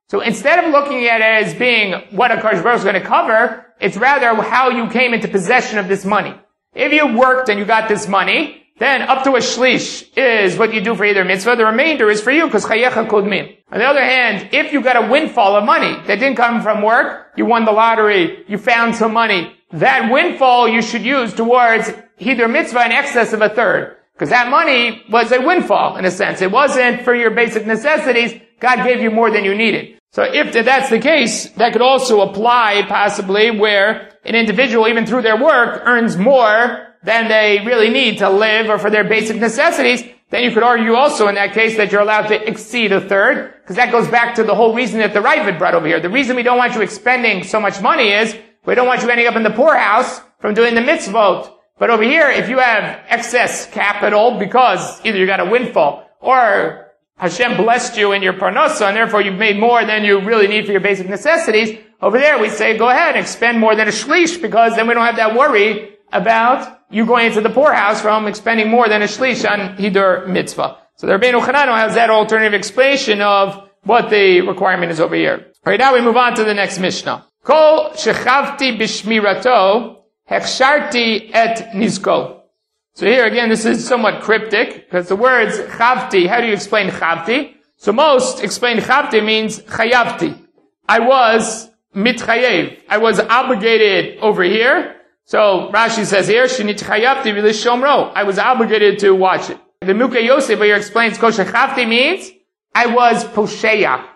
S1: So instead of looking at it as being what a Kadosh Baruch Hu is going to cover, it's rather how you came into possession of this money. If you worked and you got this money, then up to a shlish is what you do for either mitzvah. The remainder is for you, because chayecha kodmin. On the other hand, if you got a windfall of money that didn't come from work, you won the lottery, you found some money, that windfall you should use towards either mitzvah in excess of a third. Because that money was a windfall, in a sense. It wasn't for your basic necessities. God gave you more than you needed. So if that's the case, that could also apply possibly where an individual, even through their work, earns more than they really need to live or for their basic necessities. Then you could argue also in that case that you're allowed to exceed a third, because that goes back to the whole reason that the Ravid brought over here. The reason we don't want you expending so much money is we don't want you ending up in the poorhouse from doing the mitzvot. But over here, if you have excess capital because either you got a windfall or Hashem blessed you in your parnasa and therefore you've made more than you really need for your basic necessities, over there we say go ahead and expend more than a shlish, because then we don't have that worry about you going into the poorhouse from expending more than a shlish on hidur mitzvah. So the Rabbeinu Chananel has that alternative explanation of what the requirement is over here. Alright, now we move on to the next Mishnah. Kol shechavti b'shmirato hechsharti et nizko. So here again, this is somewhat cryptic, because the words chavti, how do you explain chavti? So most explain chavti means chayavti. I was mitchayev. I was obligated over here. So Rashi says here, shenit chayavti v'lishomro. I was obligated to watch it. The Mukha Yosef here explains kol shechavti means I was posheya.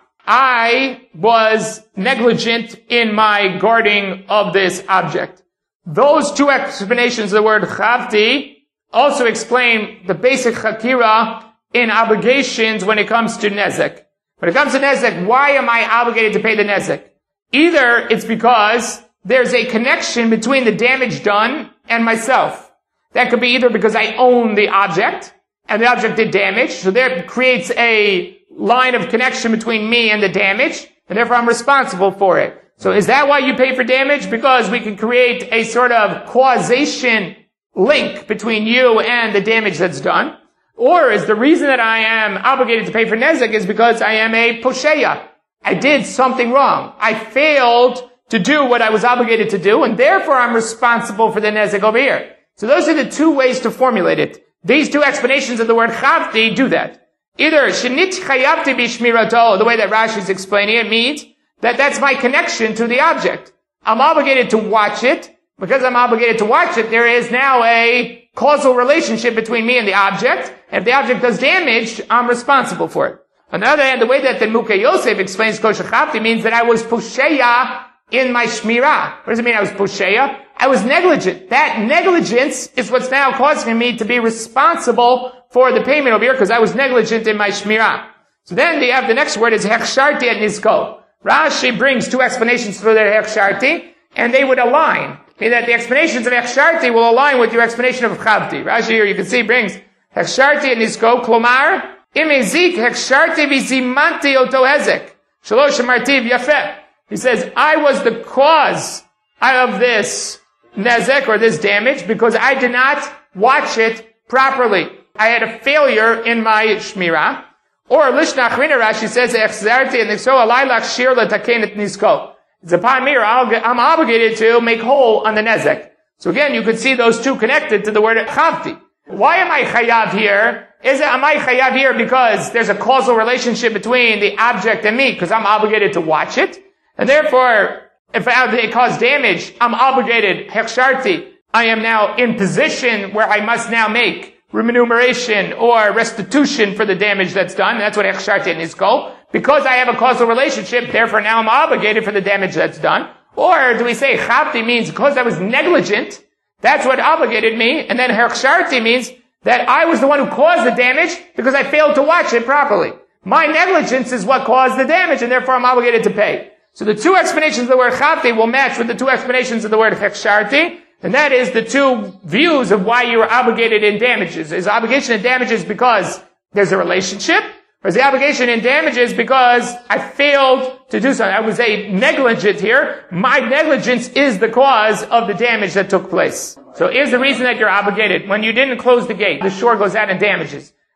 S1: I was negligent in my guarding of this object. Those two explanations of the word chavti also explain the basic chakira in obligations when it comes to nezek. When it comes to nezek, why am I obligated to pay the nezek? Either it's because there's a connection between the damage done and myself. That could be either because I own the object, and the object did damage, so that creates a line of connection between me and the damage, and therefore I'm responsible for it. So is that why you pay for damage? Because we can create a sort of causation link between you and the damage that's done? Or is the reason that I am obligated to pay for nezek is because I am a posheya? I did something wrong. I failed to do what I was obligated to do, and therefore I'm responsible for the nezek over here. So those are the two ways to formulate it. These two explanations of the word chavti do that. Either shenit chayavti b'shmirato, the way that Rashi is explaining it, means that that's my connection to the object. I'm obligated to watch it. Because I'm obligated to watch it, there is now a causal relationship between me and the object. And if the object does damage, I'm responsible for it. On the other hand, the way that the Mukha Yosef explains kol shechavti means that I was posheya in my shmirah. What does it mean I was posheya? I was negligent. That negligence is what's now causing me to be responsible for the payment over here, because I was negligent in my shmirah. So then they have the next word is hechsharti et nizko. Rashi brings two explanations for the hechsharti, and they would align. Meaning that the explanations of hechsharti will align with your explanation of chavti. Rashi here, you can see, brings hechsharti et nizko, klomar, im ezik hechsharti v'zimanti oto hezek, shalosh amartiv yafeh. He says, I was the cause of this nezek, or this damage, because I did not watch it properly. I had a failure in my shmirah. Or lishnach rina, Rashi says, hechsharti et nizko, alaylach shir letaken et nizko. It's upon me, or I'm obligated to make whole on the nezek. So again, you could see those two connected to the word chavti. Why am I chayav here? Is it, am I chayav here because there's a causal relationship between the object and me, because I'm obligated to watch it? And therefore, if it caused damage, I'm obligated, hechsharti, I am now in position where I must now make remuneration or restitution for the damage that's done. That's what hechsharti and nizko. Because I have a causal relationship, therefore now I'm obligated for the damage that's done. Or do we say chavti means because I was negligent, that's what obligated me, and then hechsharti means that I was the one who caused the damage because I failed to watch it properly. My negligence is what caused the damage, and therefore I'm obligated to pay. So the two explanations of the word chavti will match with the two explanations of the word hechsharti, and that is the two views of why you are obligated in damages. Is obligation in damages because there's a relationship? Or is the obligation in damages because I failed to do something? I was a negligent here. My negligence is the cause of the damage that took place. So here's the reason that you're obligated. When you didn't close the gate, the shore goes out and damages.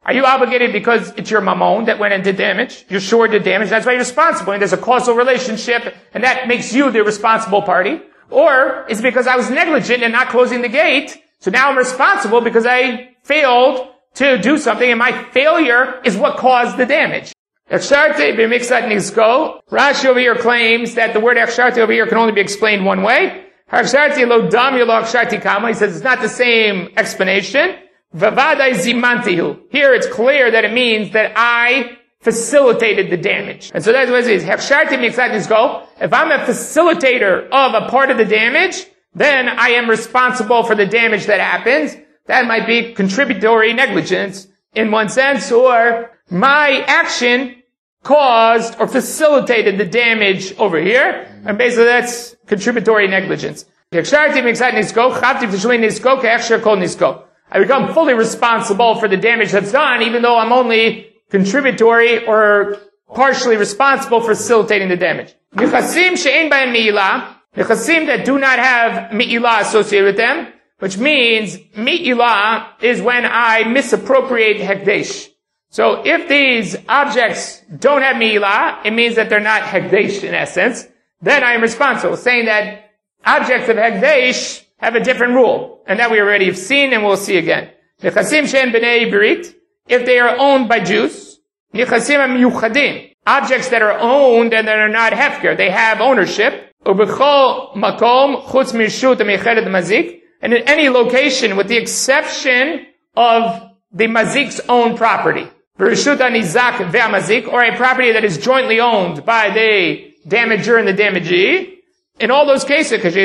S1: Are you obligated because it's your mamon that went and did damage? You're sure did damage. That's why you're responsible. And there's a causal relationship, and that makes you the responsible party. Or it's because I was negligent in not closing the gate, so now I'm responsible because I failed to do something, and my failure is what caused the damage. Rashi over here claims that the word echsharti over here can only be explained one way. He says it's not the same explanation. Here it's clear that it means that I facilitated the damage. And so that's what it is. If I'm a facilitator of a part of the damage, then I am responsible for the damage that happens. That might be contributory negligence in one sense, or my action caused or facilitated the damage over here. And basically that's contributory negligence. I become fully responsible for the damage that's done, even though I'm only contributory or partially responsible for facilitating the damage. Nechasim that do not have mi'ilah associated with them, which means mi'ilah is when I misappropriate hekdesh. So if these objects don't have mi'ilah, it means that they're not hekdesh in essence. Then I am responsible, saying that objects of hekdesh have a different rule, and that we already have seen and we'll see again. Nechasim she'en b'nei berit, if they are owned by Jews. Nechasim miyuchadim, objects that are owned and that are not hefker, they have ownership. Ubechol makom chutz mirshut hamichedet mazik, and in any location with the exception of the mazik's own property. V'rishut hanizak ve'amazik, or a property that is jointly owned by the damager and the damagee. In all those cases, if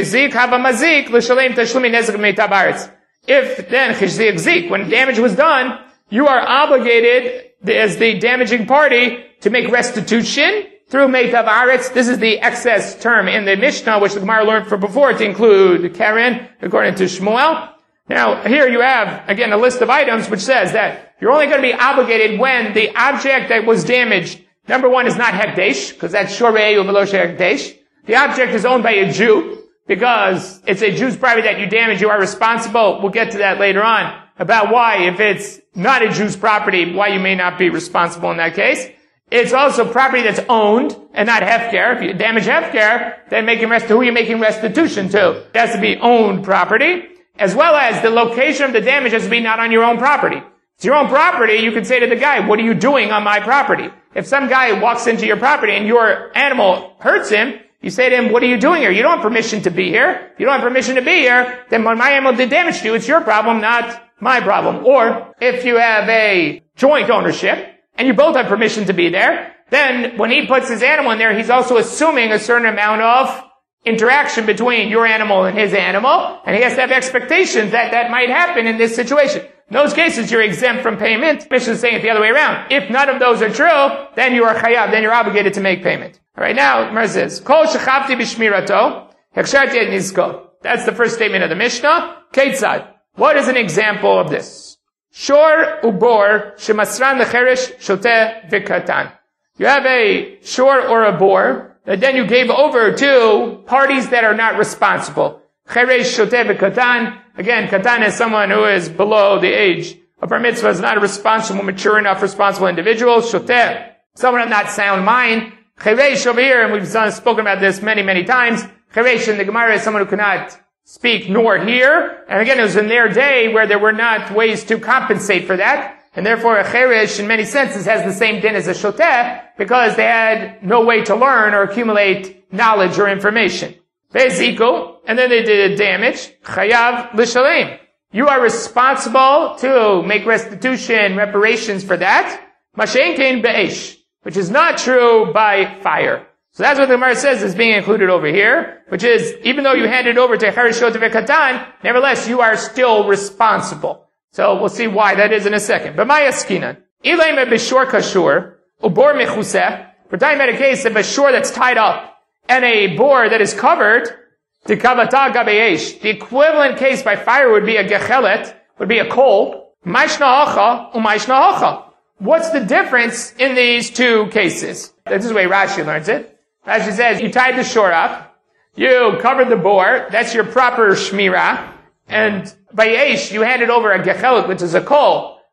S1: then zik, when damage was done, you are obligated as the damaging party to make restitution through meitav aretz. This is the excess term in the Mishnah, which the Gemara learned from before to include Karen, according to Shmuel. Now, here you have, again, a list of items which says that you're only going to be obligated when the object that was damaged, number one, is not hekdesh, because that's shorei u'velo hekdesh. The object is owned by a Jew, because it's a Jew's property that you damage, you are responsible. We'll get to that later on, about why, if it's not a Jew's property, why you may not be responsible in that case. It's also property that's owned and not hefker. If you damage hefker, then making rest, who are you making restitution to? It has to be owned property, as well as the location of the damage has to be not on your own property. It's your own property, you can say to the guy, what are you doing on my property? If some guy walks into your property and your animal hurts him, you say to him, what are you doing here? You don't have permission to be here. If you don't have permission to be here, then when my animal did damage to you, it's your problem, not my problem. Or, if you have a joint ownership, and you both have permission to be there, then when he puts his animal in there, he's also assuming a certain amount of interaction between your animal and his animal, and he has to have expectations that that might happen in this situation. In those cases, you're exempt from payment. Mishnah is saying it the other way around. If none of those are true, then you are chayav, then you're obligated to make payment. Alright, now, Gemara says, Kol shechavti b'shmirato, heksharti et nizko. That's the first statement of the Mishnah. Ketzad. What is an example of this? Shor ubor shemasran lecheresh shoteh v'katan. You have a shor or a bor that then you gave over to parties that are not responsible. Cheresh shoteh v'katan. Again, katan is someone who is below the age of bar mitzvah, is not a responsible, mature enough, responsible individual. Shoteh, someone of not sound mind. Cheresh over here, and we've spoken about this many, many times. Cheresh in the Gemara is someone who cannot speak nor hear. And again, it was in their day where there were not ways to compensate for that. And therefore, a cheresh, in many senses, has the same din as a shoteh, because they had no way to learn or accumulate knowledge or information. Ve'ziku, and then they did damage. Chayav l'shalem. You are responsible to make restitution, reparations for that. Mashen kein be'esh, which is not true by fire. So that's what the Gemara says is being included over here, which is, even though you hand it over to Cheresh Shoteh v'Katan, nevertheless, you are still responsible. So we'll see why that is in a second. But my askinan, ilay me b'shor kashur, ubor mechuseh, we're talking about a case of a shore that's tied up, and a bore that is covered, the kavata gabeyesh. The equivalent case by fire would be a gechelet, would be a coal. Maishna hacha, umaishna hacha. What's the difference in these two cases? This is the way Rashi learns it. Rashi says, you tied the shore up, you covered the bore, that's your proper shmirah, and by yesh, you handed over a gechelet, which is a coal.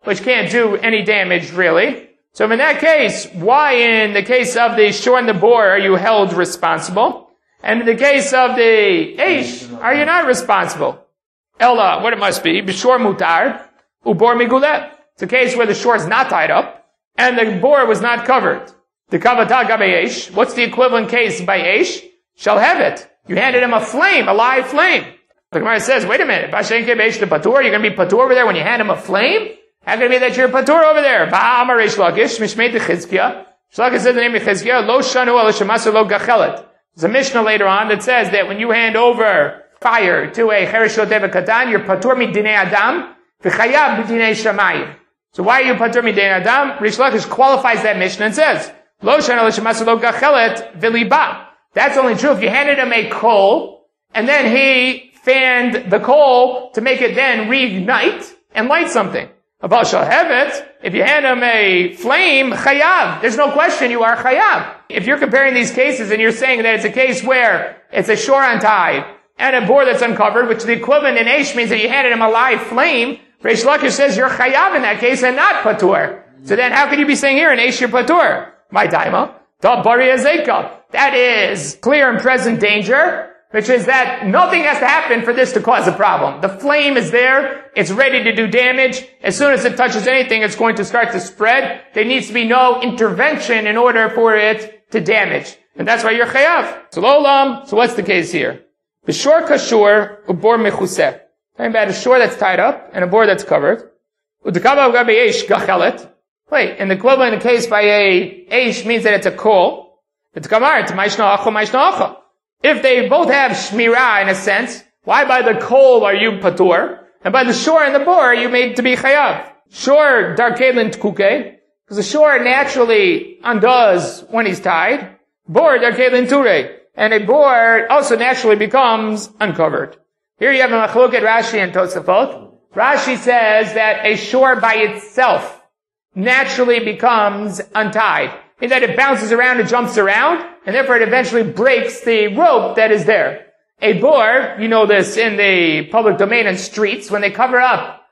S1: which can't do any damage really. So in that case, why in the case of the shore and the bore are you held responsible? And in the case of the eish, are you not responsible? Ella, what it must be, b'shor mutar, ubor migulet. It's a case where the shore is not tied up, and the bore was not covered. The kavata gabe eish, what's the equivalent case by eish? Shall have it. You handed him a flame, a live flame. The Gemara says, wait a minute, Bashenke Beish the Patur, you're going to be Patur over there when you hand him a flame? How can it be that you're Patur over there? Ba'amar Reish Lakish, Mishmei de Chizkiah. Shlakish says the name of Chizkiah, Lo Shanu ala Shemasu lo gachelet. There's a Mishnah later on that says that when you hand over fire to a Cheresh Shoteh Katan, you're Patur midinei Adam, v'chayav midinei Shamayim. So why are you Patur midinei Adam? Reish Lakish qualifies that Mishnah and says, Lo Shanu ala Shemasu lo gachelet v'liba. That's only true if you handed him a coal, and then he fanned the coal to make it then reignite and light something. About shall have it, if you hand him a flame, chayav. There's no question you are chayav. If you're comparing these cases and you're saying that it's a case where it's a shore untied and a bore that's uncovered, which the equivalent in Aish means that you handed him a live flame, Reish Lakish says you're chayav in that case and not patur. So then how could you be saying here in Aish you're patur? My daima. Da bari azeka. That is clear and present danger, which is that nothing has to happen for this to cause a problem. The flame is there. It's ready to do damage. As soon as it touches anything, it's going to start to spread. There needs to be no intervention in order for it to damage. And that's why you're chayav. So lolam. So what's the case here? B'shor kashur ubor mechuseh. Talking about a shore that's tied up and a bore that's covered. Udekava gabe eish gachelet. Wait, and the equivalent in the case by a eish means that it's a coal. It's kamar, it's maishna acha, maishna acha. If they both have shmirah in a sense, why by the coal are you patur? And by the shore and the bore are you made to be chayav? Shore darkelin tkuke, because the shore naturally undoes when he's tied. Bore darkelin ture. And a bore also naturally becomes uncovered. Here you have a machloket Rashi and Tosafot. Rashi says that a shore by itself naturally becomes untied. In that it bounces around and jumps around, and therefore it eventually breaks the rope that is there. A bore, you know this in the public domain and streets, when they cover up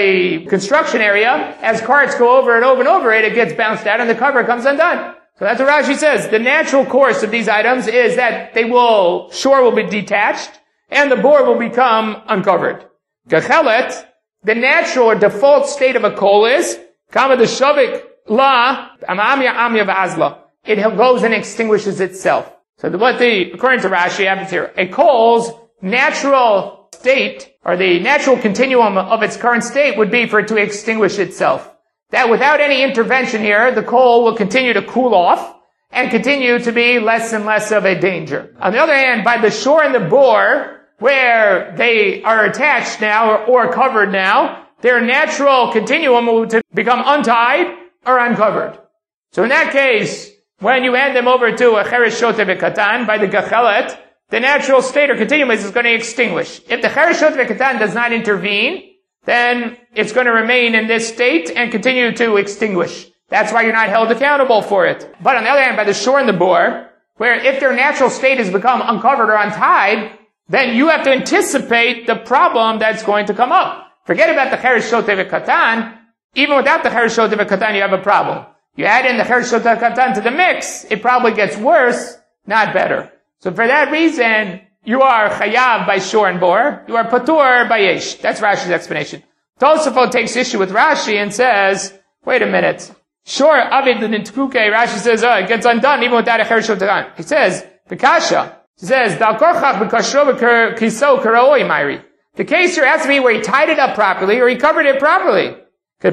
S1: a construction area, as carts go over and over and over it, it gets bounced out and the cover comes undone. So that's what Rashi says. The natural course of these items is that they will, shore will be detached, and the bore will become uncovered. Gachelet, the natural or default state of a coal is, kama the shavik, La, amya amya v'azla. It goes and extinguishes itself. So what the, according to Rashi, happens here, a coal's natural state, or the natural continuum of its current state would be for it to extinguish itself. That without any intervention here, the coal will continue to cool off, and continue to be less and less of a danger. On the other hand, by the shore and the bore, where they are attached now, or, or covered now, their natural continuum will to become untied, or uncovered. So in that case, when you hand them over to a cheresh shoteh v'katan by the gachelet, the natural state or continuum is going to extinguish. If the cheresh shoteh v'katan does not intervene, then it's going to remain in this state and continue to extinguish. That's why you're not held accountable for it. But on the other hand, by the shore and the bore, where if their natural state has become uncovered or untied, then you have to anticipate the problem that's going to come up. Forget about the cheresh shoteh v'katan. Even without the cheresh shoteh v'katan, you have a problem. You add in the cheresh shoteh v'katan to the mix, it probably gets worse, not better. So for that reason, you are chayav by shore and bore. You are patur by yesh. That's Rashi's explanation. Tosafot takes issue with Rashi and says, wait a minute. Shore avid l'nitkuke, Rashi says, oh, it gets undone even without a cheresh shoteh v'katan. He says, B'kasha. He says, Dal korchach b'kashro v'kiso karaoi mairi. The case here has to be where he tied it up properly or he covered it properly. If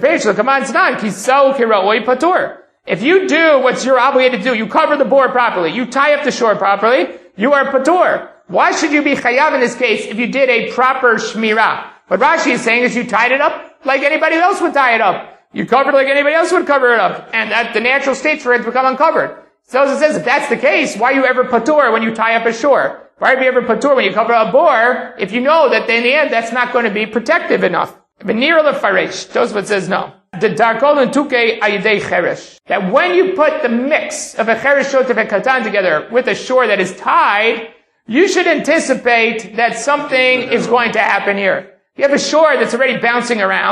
S1: you do what you're obligated to do, you cover the bore properly, you tie up the shore properly, you are patur. Why should you be chayav in this case if you did a proper shmirah? What Rashi is saying is you tied it up like anybody else would tie it up. You covered it like anybody else would cover it up. And that the natural state for it to become uncovered. So it says, if that's the case, why are you ever patur when you tie up a shore? Why are you ever patur when you cover a bore if you know that in the end that's not going to be protective enough? V'nir lefaresh. Tosfot says no. The darkol and tuke ayidei cheresh. That when you put the mix of a cheresh shoteh v'katan together with a shore that is tied, you should anticipate that something is going to happen here. You have a shore that's already bouncing around,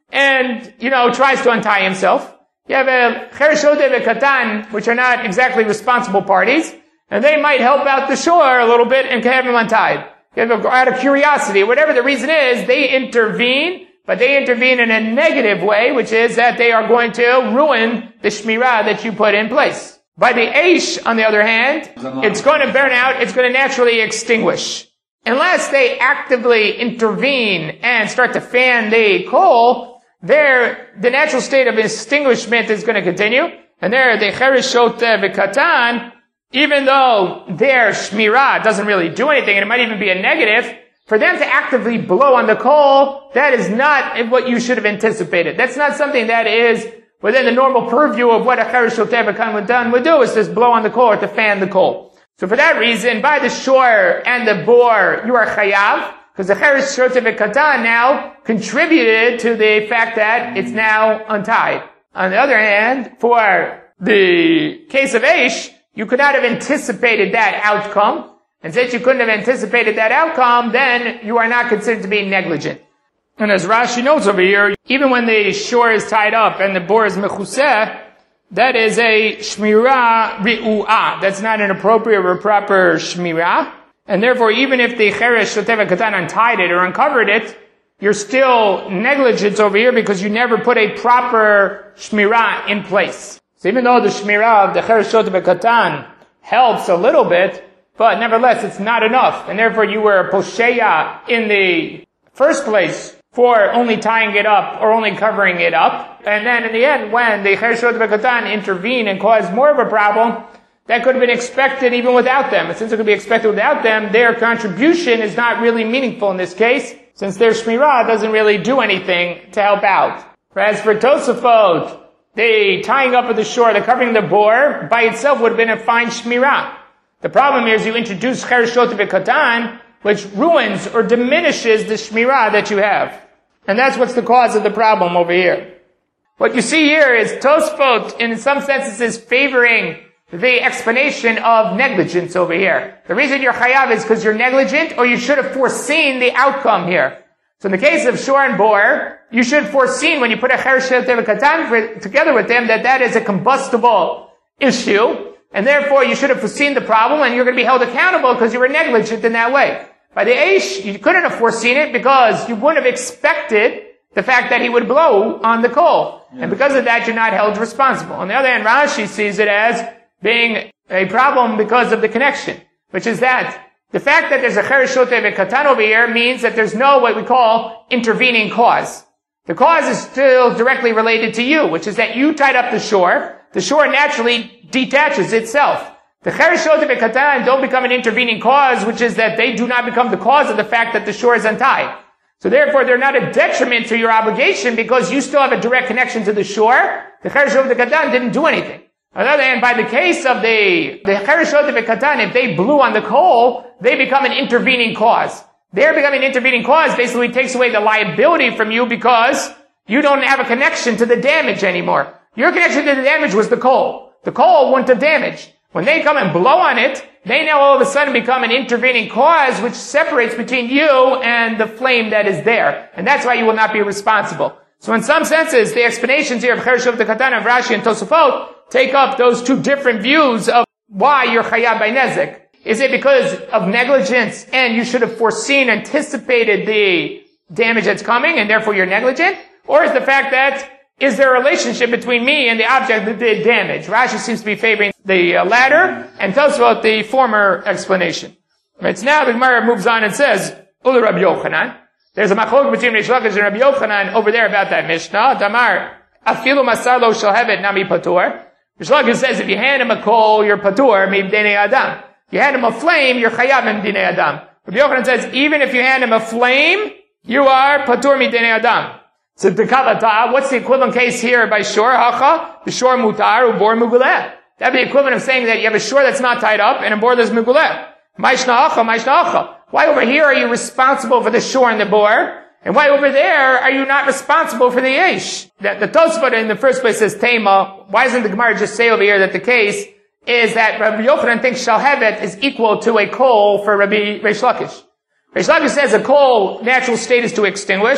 S1: and, you know, tries to untie himself. You have a cheresh shotev and katan, which are not exactly responsible parties, and they might help out the shore a little bit and can have him untied. You have a, out of curiosity, whatever the reason is, they intervene, but they intervene in a negative way, which is that they are going to ruin the shmirah that you put in place. By the eish, on the other hand, it's going to burn out, it's going to naturally extinguish. Unless they actively intervene and start to fan the coal, there, the natural state of extinguishment is going to continue. And there, the cheresh shotev v'katan, even though their shmirah doesn't really do anything, and it might even be a negative, for them to actively blow on the coal, that is not what you should have anticipated. That's not something that is within the normal purview of what a cheresh shotev v'katan would do, is just blow on the coal or to fan the coal. So for that reason, by the shore and the bore, you are chayav, because the cheresh shotev v'katan now contributed to the fact that it's now untied. On the other hand, for the case of eish, you could not have anticipated that outcome. And since you couldn't have anticipated that outcome, then you are not considered to be negligent. And as Rashi notes over here, even when the shore is tied up and the bore is mechuseh, that is a shmirah ri'u'ah. That's not an appropriate or proper shmirah. And therefore, even if the cheresh shotev v'katan untied it or uncovered it, you're still negligent over here because you never put a proper shmirah in place. So even though the shmirah of the cheresh shotev v'katan helps a little bit, but nevertheless, it's not enough. And therefore, you were a posheya in the first place for only tying it up or only covering it up. And then in the end, when the cheresh shotev v'katan intervened and caused more of a problem, that could have been expected even without them. And since it could be expected without them, their contribution is not really meaningful in this case, since their shmirah doesn't really do anything to help out. Whereas for Tosafot, the tying up of the shore, the covering the bore, by itself would have been a fine shmirah. The problem is you introduce cheresh shotev v'katan, which ruins or diminishes the shmirah that you have. And that's what's the cause of the problem over here. What you see here is Tosafot, in some senses, is favoring the explanation of negligence over here. The reason you're chayav is because you're negligent, or you should have foreseen the outcome here. So in the case of shore and bore, you should have foreseen when you put a cheresh shotev v'katan together with them that that is a combustible issue, and therefore you should have foreseen the problem, and you're going to be held accountable because you were negligent in that way. By the eish, you couldn't have foreseen it because you wouldn't have expected the fact that he would blow on the coal. Yeah. And because of that, you're not held responsible. On the other hand, Rashi sees it as being a problem because of the connection, which is that the fact that there's a cheresh shotev v'katan over here means that there's no what we call intervening cause. The cause is still directly related to you, which is that you tied up the shore. The shore naturally detaches itself. The cheresh shotev v'katan don't become an intervening cause, which is that they do not become the cause of the fact that the shore is untied. So therefore, they're not a detriment to your obligation because you still have a direct connection to the shore. The cheresh shotev v'katan didn't do anything. On the other hand, by the case of the, the cheresh shotev v'katan, if they blew on the coal, they become an intervening cause. Their becoming an intervening cause basically takes away the liability from you because you don't have a connection to the damage anymore. Your connection to the damage was the coal. The coal wouldn't have damaged. When they come and blow on it, they now all of a sudden become an intervening cause which separates between you and the flame that is there. And that's why you will not be responsible. So in some senses, the explanations here of cheresh shotev v'katan of Rashi and Tosafot take up those two different views of why you're chayav by nezek. Is it because of negligence and you should have foreseen, anticipated the damage that's coming and therefore you're negligent? Or is the fact that, is there a relationship between me and the object that did damage? Rashi seems to be favoring the latter and Tosafot the former explanation. Right, so now the Gemara moves on and says, Ula Rabbi Yochanan. There's a machlok between Reish Lakish and Rabbi Yochanan over there about that Mishnah. Damar, afilu masar lo shalhevet nami patur. Reish Lakish says if you hand him a coal, you're patur mibdinei adam. If you hand him a flame, you're chayav mibdinei adam. Rabbi Yochanan says even if you hand him a flame, you are patur mibdinei adam. So the kavata, what's the equivalent case here by shore? Hacha, the shore mutar ubor muguleh. That'd be the equivalent of saying that you have a shore that's not tied up and a bore that's muguleh. Maishna hacha, maishna hacha. Why over here are you responsible for the shore and the bore? And why over there are you not responsible for the yesh? That the Tosafot in the first place says tema. Why doesn't the Gemara just say over here that the case is that Rabbi Yochanan thinks shalhevet is equal to a coal for Rabbi Reish Lakish? Reish Lakish says a coal natural state is to extinguish.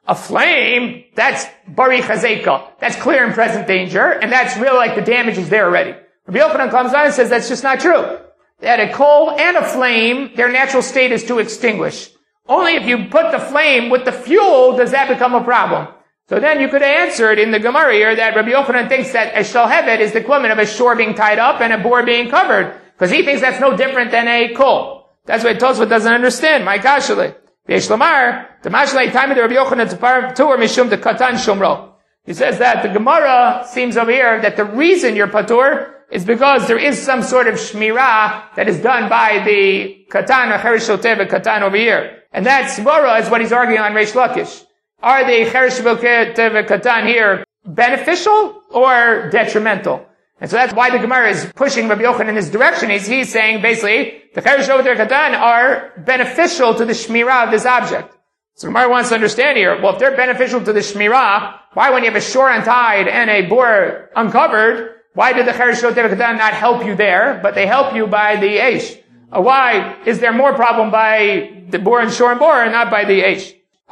S1: A flame, that's bari chazeka. That's clear and present danger, and that's really like the damage is there already. Rabbi Yochanan comes on and says that's just not true. That a coal and a flame, their natural state is to extinguish. Only if you put the flame with the fuel does that become a problem. So then you could answer it in the Gemara here that Rabbi Yochanan thinks that a shalhevet is the equivalent of a shore being tied up and a bore being covered, because he thinks that's no different than a coal. That's what Tosfot doesn't understand. My kashale. V'yesh lomar, the mashlei time of the Rabbi Yochanan to patur mishum de katan shomro. He says that the Gemara seems over here that the reason you're patur is because there is some sort of shmirah that is done by the katan or cheresh shoteh katan over here. And that svara is what he's arguing on Reish Lakish. Are the cheresh shoteh katan here beneficial or detrimental? And so that's why the Gemara is pushing Rabbi Yochanan in this direction. He's, he's saying basically the cheresh shoteh katan are beneficial to the shmirah of this object. So the Gemara wants to understand here, well, if they're beneficial to the shmirah, why when you have a shore untied and a bore uncovered, why did the cheresh shoteh katan not help you there, but they help you by the eish? Uh, why is there more problem by the bore and shore and bore and not by the eish?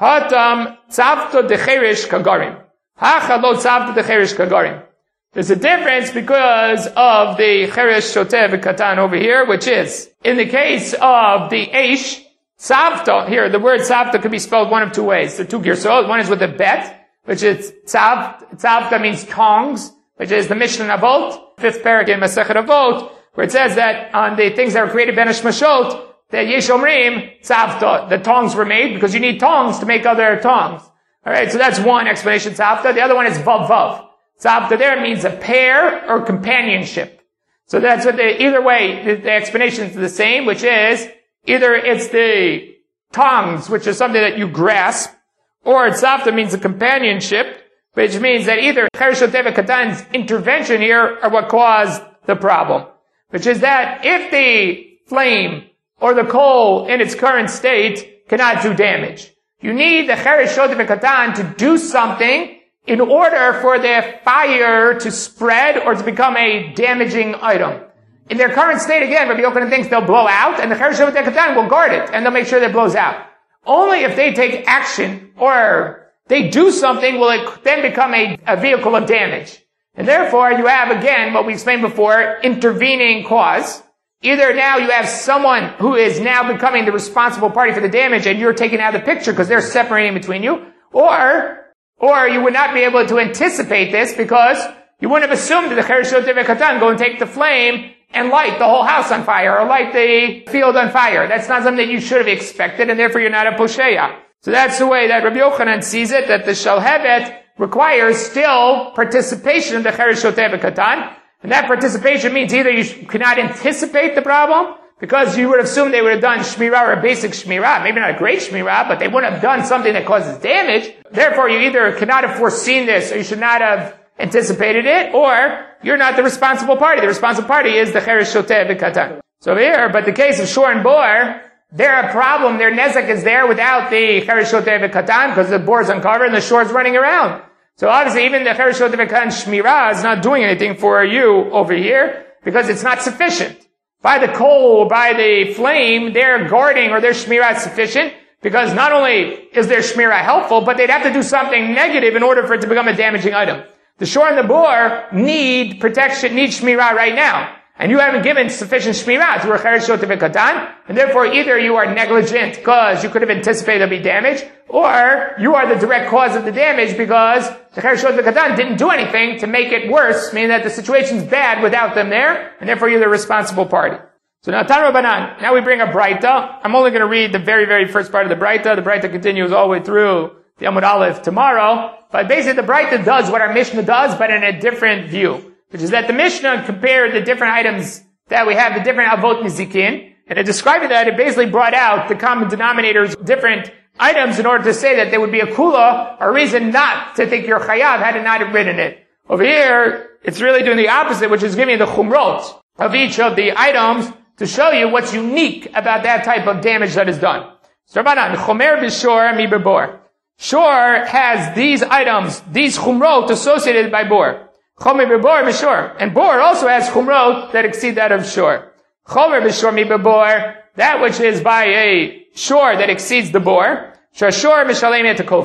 S1: Hatam tzavto de cheresh kagarim. Hacha lo tzavto de cheresh kagarim. There's a difference because of the cheresh shoteh katan over here, which is, in the case of the eish, tzavto, here, the word tzavto could be spelled one of two ways. There are two girsot. One is with a bet, which is tzav, tzavta means tongs, which is the Mishnah Avot, fifth parak in Masechet Avot, where it says that on the things that were created ben hashmashot, that yesh omrim tzavta, the tongs were made because you need tongs to make other tongs. Alright, so that's one explanation, tzavta. The other one is vav vav. Tzavta there means a pair or companionship. So that's what the, either way, the, the explanation is the same, which is either it's the tongs, which is something that you grasp, or tzavta means a companionship, which means that either cheresh shoteh katan's intervention here are what caused the problem. Which is that if the flame or the coal in its current state cannot do damage, you need the cheresh shoteh katan to do something in order for the fire to spread or to become a damaging item. In their current state, again, Rabbi Yochanan thinks they'll blow out, and the cheresh shoteh katan will guard it, and they'll make sure that it blows out. Only if they take action or they do something will it then become a, a vehicle of damage. And therefore, you have, again, what we explained before, intervening cause. Either now you have someone who is now becoming the responsible party for the damage and you're taken out of the picture because they're separating between you, or, or you would not be able to anticipate this because you wouldn't have assumed that the cheresh shoteh katan go and take the flame and light the whole house on fire or light the field on fire. That's not something that you should have expected, and therefore you're not a posheya. So that's the way that Rabbi Yochanan sees it, that the shalhevet requires still participation in the cheresh shoteh katan. And that participation means either you cannot anticipate the problem, because you would assume they would have done shmirah or a basic shmirah, maybe not a great shmirah, but they wouldn't have done something that causes damage. Therefore, you either cannot have foreseen this, or you should not have anticipated it, or you're not the responsible party. The responsible party is the cheresh shoteh katan. So here, but the case of shor and bor, their problem, their nezek is there without the cheresh shoteh katan, because the bor is uncovered and the shore is running around. So obviously, even the cheresh shoteh katan shmirah is not doing anything for you over here, because it's not sufficient. By the coal, by the flame, their guarding or their shmirah is sufficient, because not only is their shmirah helpful, but they'd have to do something negative in order for it to become a damaging item. The shore and the bor need protection, need shmirah right now. And you haven't given sufficient shmirah to a cheresh shoteh katan, and therefore either you are negligent because you could have anticipated there'll be damage, or you are the direct cause of the damage because the cheresh shoteh katan didn't do anything to make it worse, meaning that the situation's bad without them there, and therefore you're the responsible party. So now Tan Rabbanan, now we bring a Braita. I'm only going to read the very, very first part of the Braita. The Braita continues all the way through the Amud Aleph tomorrow. But basically the Braita does what our Mishnah does, but in a different view. Which is that the Mishnah compared the different items that we have, the different Avot Nizikin, and it described that it basically brought out the common denominators of different items in order to say that there would be a kula, a reason not to think you're chayav had it not have written it. Over here, it's really doing the opposite, which is giving the chumrot of each of the items to show you what's unique about that type of damage that is done. So Rabbanan, chomer b'shor mi b'bor. Shor has these items, these chumrot associated by bor. Chomer b'bor b'shor. And bor also has chumrot that exceed that of shor. Chomer b'shor mi b'bor, that which is by a shor that exceeds the bor. Shor mishalem et kofer.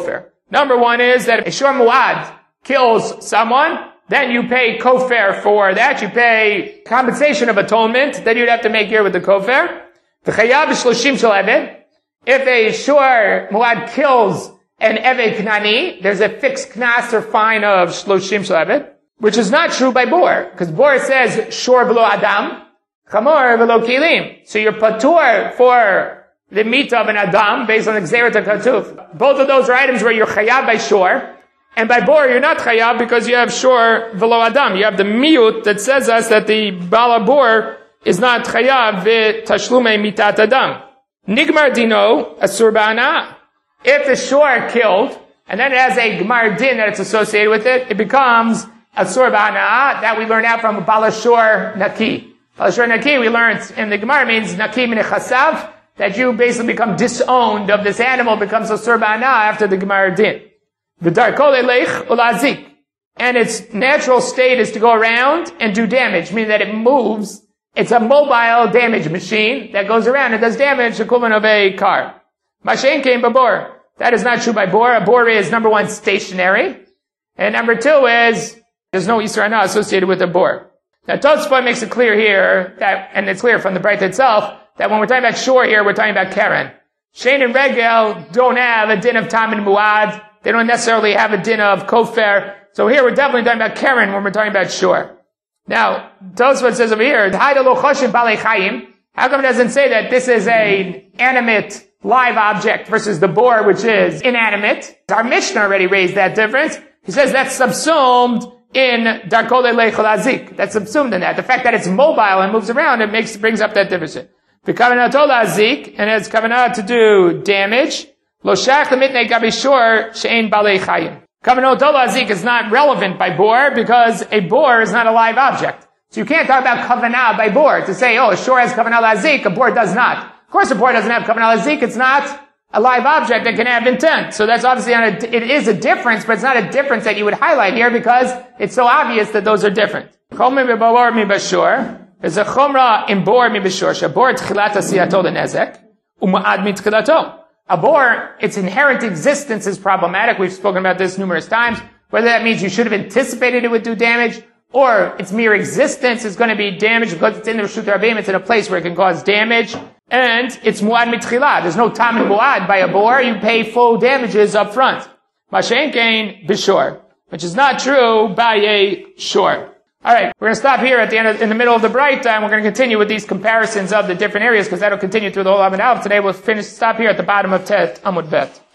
S1: Number one is that if a shor muad kills someone, then you pay kofer for that. You pay compensation of atonement. Then you'd have to make here with the kofer. If a shor muad kills an eved knani, there's a fixed knas or fine of shloshim shel eved, which is not true by bor, because bor says shor v'lo adam, chamor v'lo kilim. So you're patur for the meat of an adam based on the gzeirat hakatuf. Both of those are items where you're chayav by shor, and by bor you're not chayav because you have shor v'lo adam. You have the miut that says us that the bala bor is not chayav v'tashlume mitat adam. Nigmar dino asur ba'ana. If the shor killed, and then it has a gmar din that it's associated with it, it becomes asur ba'ana. That we learn out from balashor naki. Balashor naki we learned in the Gemara means naki min chasav, that you basically become disowned of this animal, becomes asur ba'ana after the gmar din. V'darko leilech ulazik. And its natural state is to go around and do damage, meaning that it moves. It's a mobile damage machine that goes around and does damage equivalent of a car. Mashen came by bor. That is not true by bor. A bor is, number one, stationary. And number two is, there's no Yisra Hana associated with a bor. Now, Tosfot makes it clear here, that, and it's clear from the Braita itself, that when we're talking about shor here, we're talking about Karen. Shein and Regel don't have a din of Tam and Muad. They don't necessarily have a din of Kofer. So here we're definitely talking about Karen when we're talking about shor. Now, Tosfot says over here, how come it doesn't say that this is an animate live object versus the bor, which is inanimate? Our Mishnah already raised that difference. He says that's subsumed in darko leilech ulazik. That's subsumed in that. The fact that it's mobile and moves around, it makes, brings up that difference. V'kavanah ulazik, and it's kavanah to do damage. Lo shach lemitnei gabi shor she'ein balei chayim. Kavanah ulazik is not relevant by bor because a bor is not a live object. So you can't talk about kavanah by bor to say, oh, a shor has kavanah ulazik, a bor does not. Of course, a bor doesn't have kavanah ulazik. It's not a live object that can have intent. So that's obviously not a, it is a difference, but it's not a difference that you would highlight here because it's so obvious that those are different. Chomer b'bor mi b'shor. There's a chomra in bor mi b'shor. Shabor tchilat asiyato l'nezek. U'ma'ad mi tchilato. A bor, its inherent existence is problematic. We've spoken about this numerous times. Whether that means you should have anticipated it would do damage, or its mere existence is going to be damaged because it's in the Reshut Rabim, it's in a place where it can cause damage. And it's muad mitchila. There's no tam and muad by a bor. You pay full damages up front. Mashen kain b'shor, which is not true by a shor. All right, we're going to stop here at the end of, in the middle of the Braita, and we're going to continue with these comparisons of the different areas because that'll continue through the whole Amud Aleph. Today we'll finish stop here at the bottom of Tet Amud Bet.